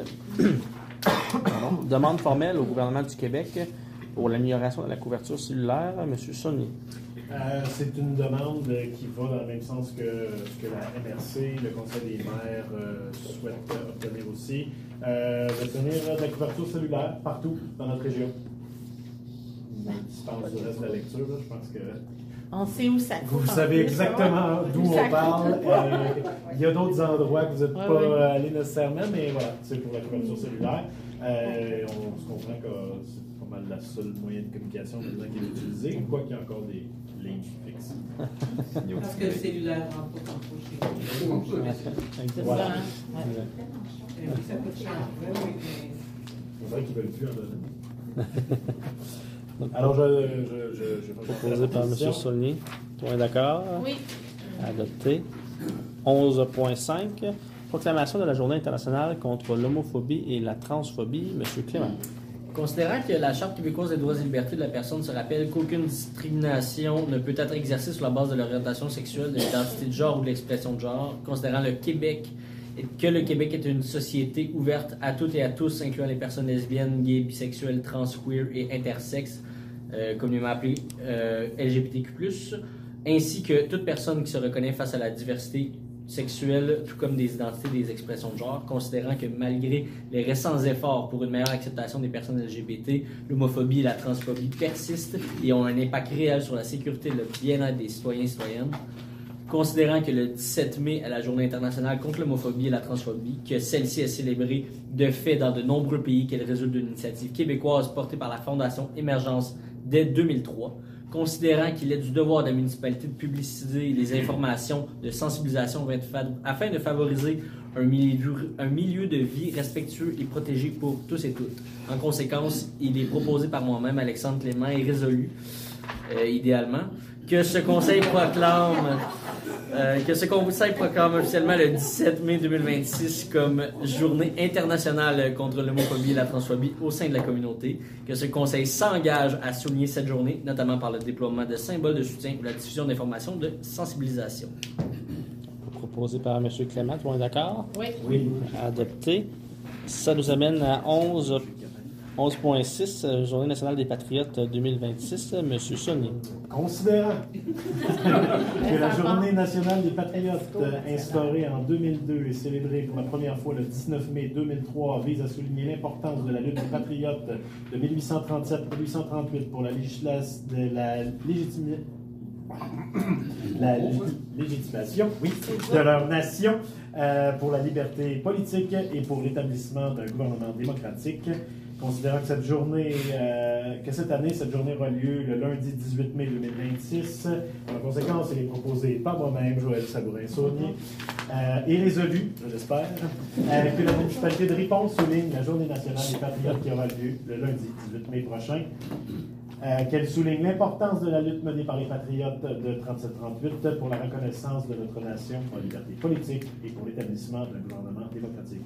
Demande formelle au gouvernement du Québec pour l'amélioration de la couverture cellulaire. M. Saunier. C'est une demande qui va dans le même sens que ce que la MRC, le Conseil des maires souhaite obtenir aussi. D'obtenir de la couverture cellulaire partout dans notre région. Dispense du reste de la lecture, là, je pense que... On sait où ça coûte. Vous savez exactement d'où on parle. Il y a d'autres endroits que vous n'êtes pas allés nécessairement, mais voilà, c'est pour la couverture cellulaire. On se comprend que c'est pas mal la seule moyen de communication maintenant qui est utilisé, quoi qu'il y a encore des lignes fixes. Parce que le cellulaire rentre pas trop chez vous. Voilà. Ça coûte cher. C'est vrai qu'ils ne veulent plus en donner. Alors, je proposé par M. Saunier. Tout le monde est d'accord? Oui. Adopté. 11.5. Proclamation de la Journée internationale contre l'homophobie et la transphobie. M. Clément. Considérant que la Charte québécoise des droits et libertés de la personne se rappelle qu'aucune discrimination ne peut être exercée sur la base de l'orientation sexuelle, de l'identité de genre ou de l'expression de genre, considérant le Québec est une société ouverte à toutes et à tous, incluant les personnes lesbiennes, gays, bisexuelles, trans, queer et intersexes, communément appelées LGBTQ+, ainsi que toute personne qui se reconnaît face à la diversité sexuelle, tout comme des identités, des expressions de genre, considérant que malgré les récents efforts pour une meilleure acceptation des personnes LGBT, l'homophobie et la transphobie persistent et ont un impact réel sur la sécurité et le bien-être des citoyens et citoyennes. Considérant que le 17 mai est la Journée internationale contre l'homophobie et la transphobie, que celle-ci est célébrée de fait dans de nombreux pays, qu'elle résulte d'une initiative québécoise portée par la Fondation Émergence dès 2003, considérant qu'il est du devoir de la municipalité de publiciser les informations de sensibilisation afin de favoriser un milieu de vie respectueux et protégé pour tous et toutes. En conséquence, il est proposé par moi-même, Alexandre Clément, et résolu, idéalement, que ce conseil proclame Que ce conseil proclame officiellement le 17 mai 2026 comme journée internationale contre l'homophobie et la transphobie au sein de la communauté. Que ce conseil s'engage à souligner cette journée, notamment par le déploiement de symboles de soutien ou la diffusion d'informations de sensibilisation. Proposé par M. Clément, tout le monde est d'accord? Oui. Oui. Adopté. Ça nous amène à 11.6, Journée nationale des patriotes 2026. M. Sonny. Considérant que la Journée nationale des patriotes, instaurée en 2002 et célébrée pour la première fois le 19 mai 2003, vise à souligner l'importance de la lutte des patriotes de 1837 à 1838 pour la légitimation de leur nation, pour la liberté politique et pour l'établissement d'un gouvernement démocratique. Considérant que cette année, cette journée aura lieu le lundi 18 mai 2026. En conséquence, elle est proposée par moi-même, Joël Sabourin-Saunier, et les élus, je l'espère, que la municipalité de Ripon souligne la journée nationale des patriotes qui aura lieu le lundi 18 mai prochain. Qu'elle souligne l'importance de la lutte menée par les patriotes de 37-38 pour la reconnaissance de notre nation en liberté politique et pour l'établissement d'un gouvernement démocratique.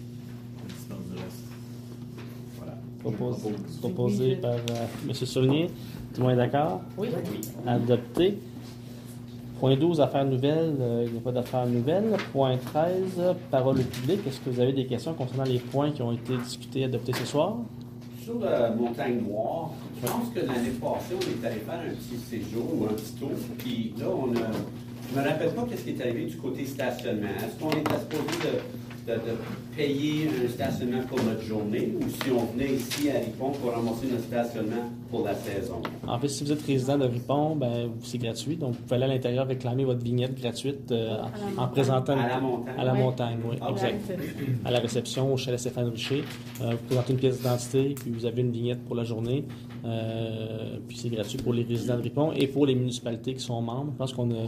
Proposé par M. Saunier. Tout le monde est d'accord? Oui. Adopté. Point 12, affaires nouvelles. Il n'y a pas d'affaires nouvelles. Point 13, parole au public. Est-ce que vous avez des questions concernant les points qui ont été discutés et adoptés ce soir? Sur la Montagne Noire, je pense que l'année passée, on est allé faire un petit séjour ou un petit tour. Puis là, je ne me rappelle pas ce qui est arrivé du côté stationnement. Est-ce qu'on était supposé de payer un stationnement pour notre journée ou si on venait ici à Ripon pour ramasser notre stationnement pour la saison? En fait, si vous êtes résident de Ripon, c'est gratuit. Donc, vous pouvez aller à l'intérieur réclamer votre vignette gratuite en présentant... À la montagne? À la montagne, oui, Ah, exact. À la réception, au chalet Stéphane Richer. Vous présentez une pièce d'identité, puis vous avez une vignette pour la journée. Puis c'est gratuit pour les résidents de Ripon et pour les municipalités qui sont membres. Je pense qu'on a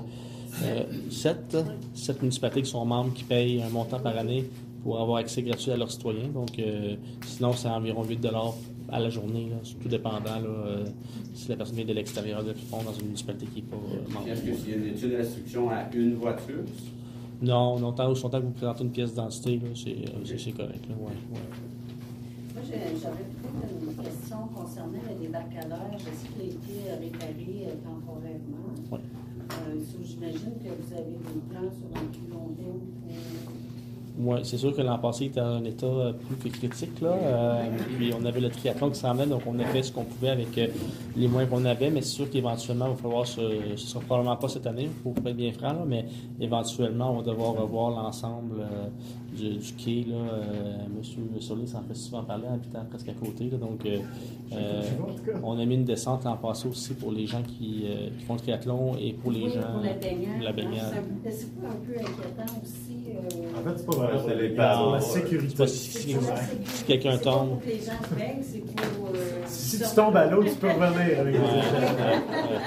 7 municipalités qui sont membres qui payent un montant par année pour avoir accès gratuit à leurs citoyens. Donc, sinon, c'est environ 8 $ à la journée, là, tout dépendant si la personne vient de l'extérieur de Ripon dans une municipalité qui n'est pas membre. Est-ce qu'il y a une restriction à une voiture? Non, tant que vous présentez une pièce d'identité, c'est correct. Là, ouais. Moi, j'avais peut-être une question concernant le débarcadère. Est-ce qu'il a été réparé temporairement? Oui. J'imagine que vous avez des plans sur un plus long terme. Oui, c'est sûr que l'an passé, il était dans un état plus que critique. Là. Puis on avait le triathlon qui s'en venait, donc on a fait ce qu'on pouvait avec les moyens qu'on avait, mais c'est sûr qu'éventuellement, il va falloir ce ne sera probablement pas cette année, il faut être bien franc, là, mais éventuellement, on va devoir revoir l'ensemble du quai. Monsieur Solé s'en fait souvent parler en habitant presque à côté. Là, donc, on a mis une descente l'an passé aussi pour les gens qui font le triathlon et pour les gens. Pour la baignade. C'est pas un peu inquiétant aussi? En fait, c'est pas vraiment c'est les pour parents. la sécurité. Si quelqu'un tombe. Pour que les gens se baignent, c'est pour... Si tu tombes à l'eau, tu peux revenir avec les échelles.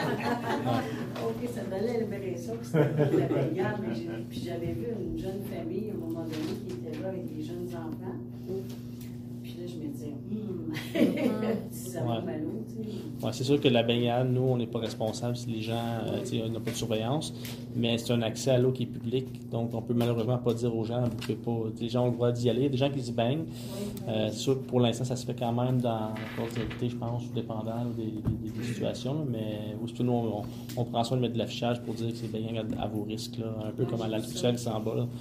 Ok, ça m'allait libérer ça, que c'était pour la baignade. Puis j'avais vu une jeune famille, à un moment donné, qui était là avec des jeunes enfants. Puis là, je me disais, si ça va mal l'eau, tu sais. Ouais, c'est sûr que la baignade, nous, on n'est pas responsable si les gens n'ont pas de surveillance, mais c'est un accès à l'eau qui est public, donc on peut malheureusement pas dire aux gens, vous pouvez pas, les gens ont le droit d'y aller, il y a des gens qui s'y baignent. C'est sûr que pour l'instant, ça se fait quand même dans la causalité, je pense, dépendant là, des situations, là, mais aussi, nous, on prend soin de mettre de l'affichage pour dire que c'est baignade à vos risques, là, un peu comme à l'altitude qui s'en bas.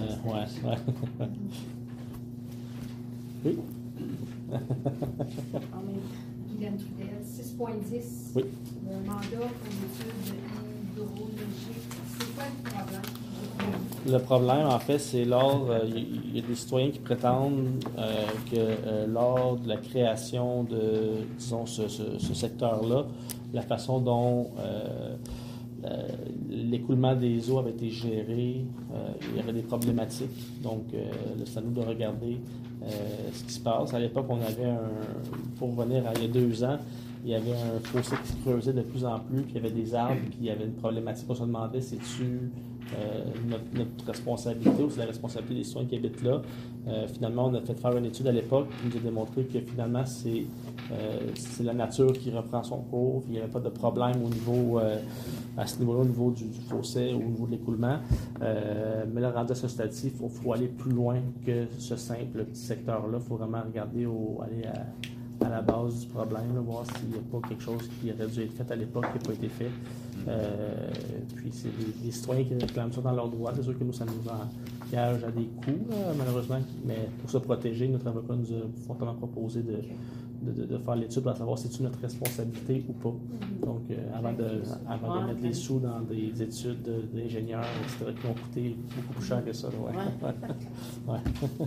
Oui. Guylaine Trudel, 6.10. Oui. Le mandat pour l'étude hydrologique. C'est quoi le problème? Le problème, en fait, c'est lors. Il y a des citoyens qui prétendent que lors de la création de, disons, ce secteur-là, la façon dont l'écoulement des eaux avait été géré, il y avait des problématiques. Donc, c'est à nous de regarder ce qui se passe. À l'époque, on avait pour revenir à il y a 2 ans, il y avait un fossé qui se creusait de plus en plus, puis il y avait des arbres, puis il y avait une problématique. On se demandait, c'est-tu notre responsabilité ou c'est la responsabilité des citoyens qui habitent là? Finalement, on a fait faire une étude à l'époque qui nous a démontré que finalement, c'est la nature qui reprend son cours. Il n'y avait pas de problème au niveau, à ce niveau-là, au niveau du fossé, au niveau de l'écoulement. Mais là, rendu à ce stade-ci, il faut aller plus loin que ce simple petit secteur-là. Il faut vraiment regarder, aller à la base du problème, là, voir s'il n'y a pas quelque chose qui aurait dû être fait à l'époque qui n'a pas été fait. Puis c'est des citoyens qui réclament ça dans leurs droits. C'est sûr que nous, ça nous engage à des coûts, malheureusement, mais pour se protéger, notre avocat nous a fortement proposé de faire l'étude pour savoir si c'est notre responsabilité ou pas. Donc, avant de mettre les sous dans des études d'ingénieurs, etc., qui ont coûté beaucoup plus cher que ça. Ouais.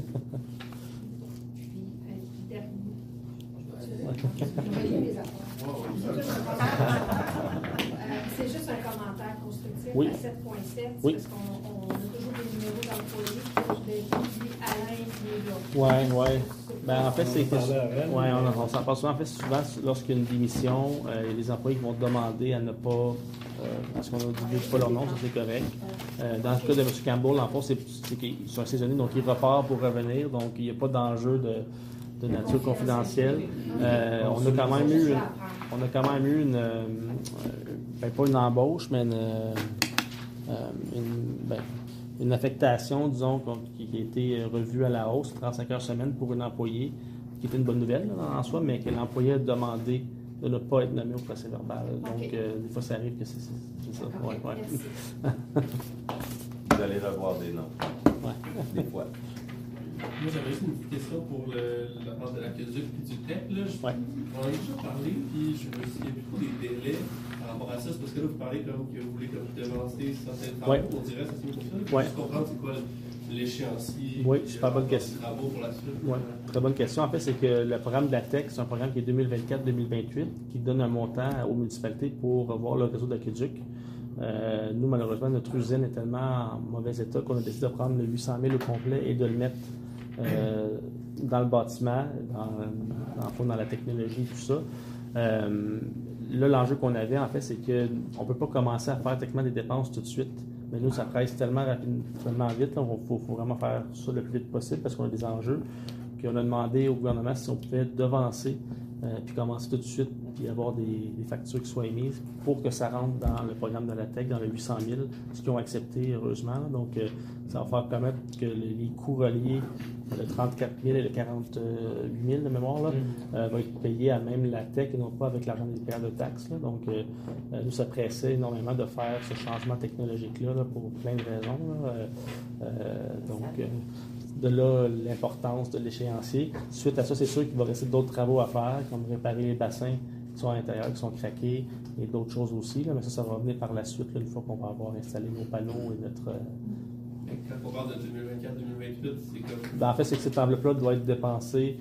C'est juste un commentaire constructif oui. à 7.7, oui. parce qu'on a toujours des numéros d'employés qui dit Alain Oui. Ben, en fait, c'est que. Oui, on s'en parle souvent. En fait, souvent, lorsqu'il y a une démission, il y a des employés qui vont demander à ne pas. Parce qu'on ne divulgue pas leur nom, ça c'est correct. Dans le cas de M. Campbell, en fait, c'est qu'ils sont saisonniers, donc ils repartent pour revenir, donc il n'y a pas d'enjeu de nature confidentielle. On a quand même eu une pas une embauche, mais une affectation, disons, qui a été revue à la hausse, 35 heures semaine pour une employée, qui était une bonne nouvelle là, en soi, mais que l'employé a demandé de ne pas être nommé au procès verbal. Donc, des fois, ça arrive que c'est ça. Ouais. Vous allez revoir des noms. Des fois. Moi, j'avais juste une petite question pour la part de l'aqueduc et du TEC. On en a déjà parlé, puis je me souviens beaucoup des délais par rapport à ça. C'est parce que là, vous parlez comme que vous voulez devancer certains travaux pour dire ça, c'est comme ça. Je veux comprendre c'est quoi l'échéancier. Oui, super bonne question. Travaux pour la suite. Oui, très bonne question. En fait, c'est que le programme de la TEC, c'est un programme qui est 2024-2028, qui donne un montant aux municipalités pour revoir le réseau d'aqueduc. Nous, malheureusement, notre usine est tellement en mauvais état qu'on a décidé de prendre le 800 000 au complet et de le mettre dans le bâtiment, dans la technologie, tout ça. Là, l'enjeu qu'on avait, en fait, c'est qu'on ne peut pas commencer à faire techniquement des dépenses tout de suite. Mais nous, ça presse tellement vite. Il faut vraiment faire ça le plus vite possible parce qu'on a des enjeux. Qu'on a demandé au gouvernement si on pouvait devancer puis commencer tout de suite puis avoir des factures qui soient émises pour que ça rentre dans le programme de la TEC, dans le 800 000, ce qu'ils ont accepté, heureusement. Donc, ça va faire permettre que les coûts reliés, le 34 000 et le 48 000 de mémoire, vont être payés à même la TEC et non pas avec l'argent des payeurs de taxes. Là. Donc, nous, ça pressait énormément de faire ce changement technologique-là là, pour plein de raisons. De là, l'importance de l'échéancier. Suite à ça, c'est sûr qu'il va rester d'autres travaux à faire, comme réparer les bassins qui sont à l'intérieur, qui sont craqués, et d'autres choses aussi. Là, mais ça va venir par la suite, là, une fois qu'on va avoir installé nos panneaux et notre... Quand on parle de 2024-2028, c'est comme... Ben, en fait, c'est que cette enveloppe-là doit être dépensée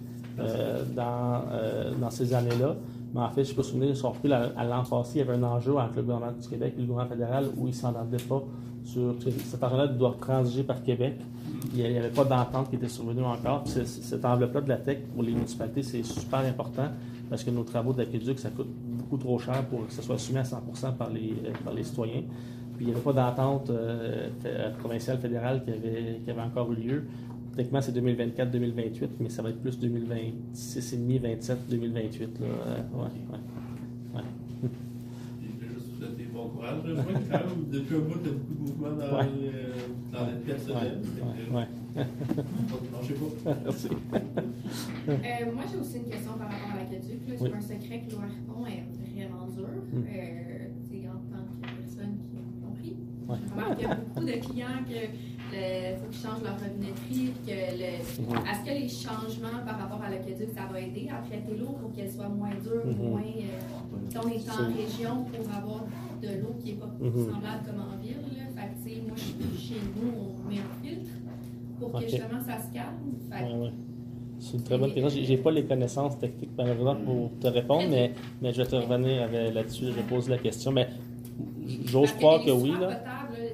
dans ces années-là. Mais en fait, je ne sais pas si vous vous souvenez, à l'an passé, il y avait un enjeu entre le gouvernement du Québec et le gouvernement fédéral où ils ne s'entendaient pas sur... Cet argent-là doit être transigé par Québec. Il n'y avait pas d'entente qui était survenue encore. Puis cette enveloppe-là de la TEC pour les municipalités, c'est super important parce que nos travaux d'aqueduc, ça coûte beaucoup trop cher pour que ça soit assumé à 100% par les citoyens. Puis il n'y avait pas d'entente provinciale, fédérale qui avait encore eu lieu. Techniquement, c'est 2024-2028, mais ça va être plus 2026 et demi, 27, 2028. Là. Je vais juste vous souhaiter bon courage. Je vois que quand même, depuis un bout, il y a beaucoup de mouvements dans l'aide personnelle. Je sais pas. Merci. Moi, j'ai aussi une question par rapport à l'aqueduc. C'est un secret que l'Ouarton est vraiment dur. En tant que personne qui a compris. Je remarque qu'il y a beaucoup de clients faut qu'ils changent leur robinetterie. Est-ce que les changements par rapport à l'aqueduc, ça va aider à traiter l'eau pour qu'elle soit moins dure, moins. On est en région pour avoir de l'eau qui n'est pas semblable comme en ville. Fait que, moi, chez nous, on met un filtre pour que justement ça se calme. C'est une très bonne question. Je n'ai pas les connaissances techniques malheureusement pour te répondre, mais je vais te revenir là-dessus. Je pose la question. Mais j'ose croire que oui. Là.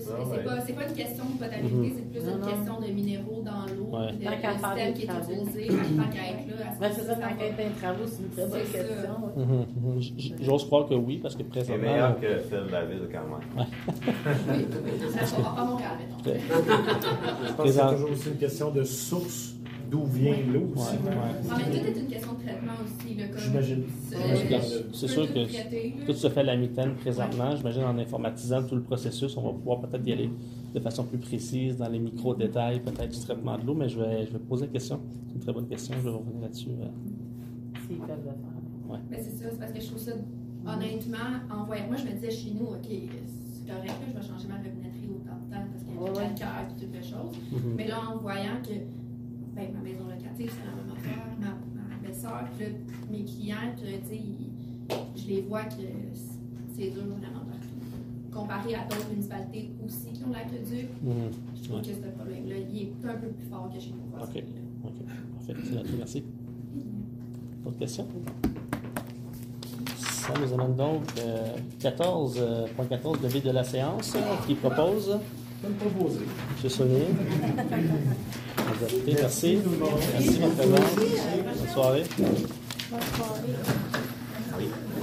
c'est pas une question de potabilité, c'est plus une question de minéraux dans l'eau, de système qui est utilisé, tant qu'à être là. C'est ça, tant qu'à être un travaux, c'est une très bonne question. J'ose croire que oui, parce que présentement... C'est meilleur que celle de la ville, quand même. Oui, ça va pas Montréal, mettons. Je pense que c'est toujours aussi une question de source. D'où vient l'eau aussi. Mais tout est une question de traitement aussi. J'imagine. C'est sûr que tout se fait à la mitaine présentement. J'imagine en informatisant tout le processus, on va pouvoir peut-être y aller de façon plus précise dans les micro-détails, peut-être du traitement de l'eau, mais je vais poser la question. C'est une très bonne question, je vais revenir là-dessus. S'ils peuvent le faire. Ouais. Mais c'est ça, c'est parce que je trouve ça, honnêtement, moi je me disais chez nous, OK, c'est correct, là, je vais changer ma robinetterie autant de temps parce qu'il y a le calcaire et toutes les choses. Mais là, en voyant que ma maison locative, c'est la même affaire, ma belle-sœur, puis mes clientes, je les vois que c'est dur vraiment partout. Comparé à d'autres municipalités aussi qui ont l'aqueduc, je trouve que ce problème-là, il est un peu plus fort que chez nous. OK. Parfait. C'est noté. Merci. D'autres questions? Ça nous amène donc 14.14, levé de la séance. Qui propose? M. Saunier. Merci. Merci de votre présence. Bonne soirée. Bonne soirée. Oui.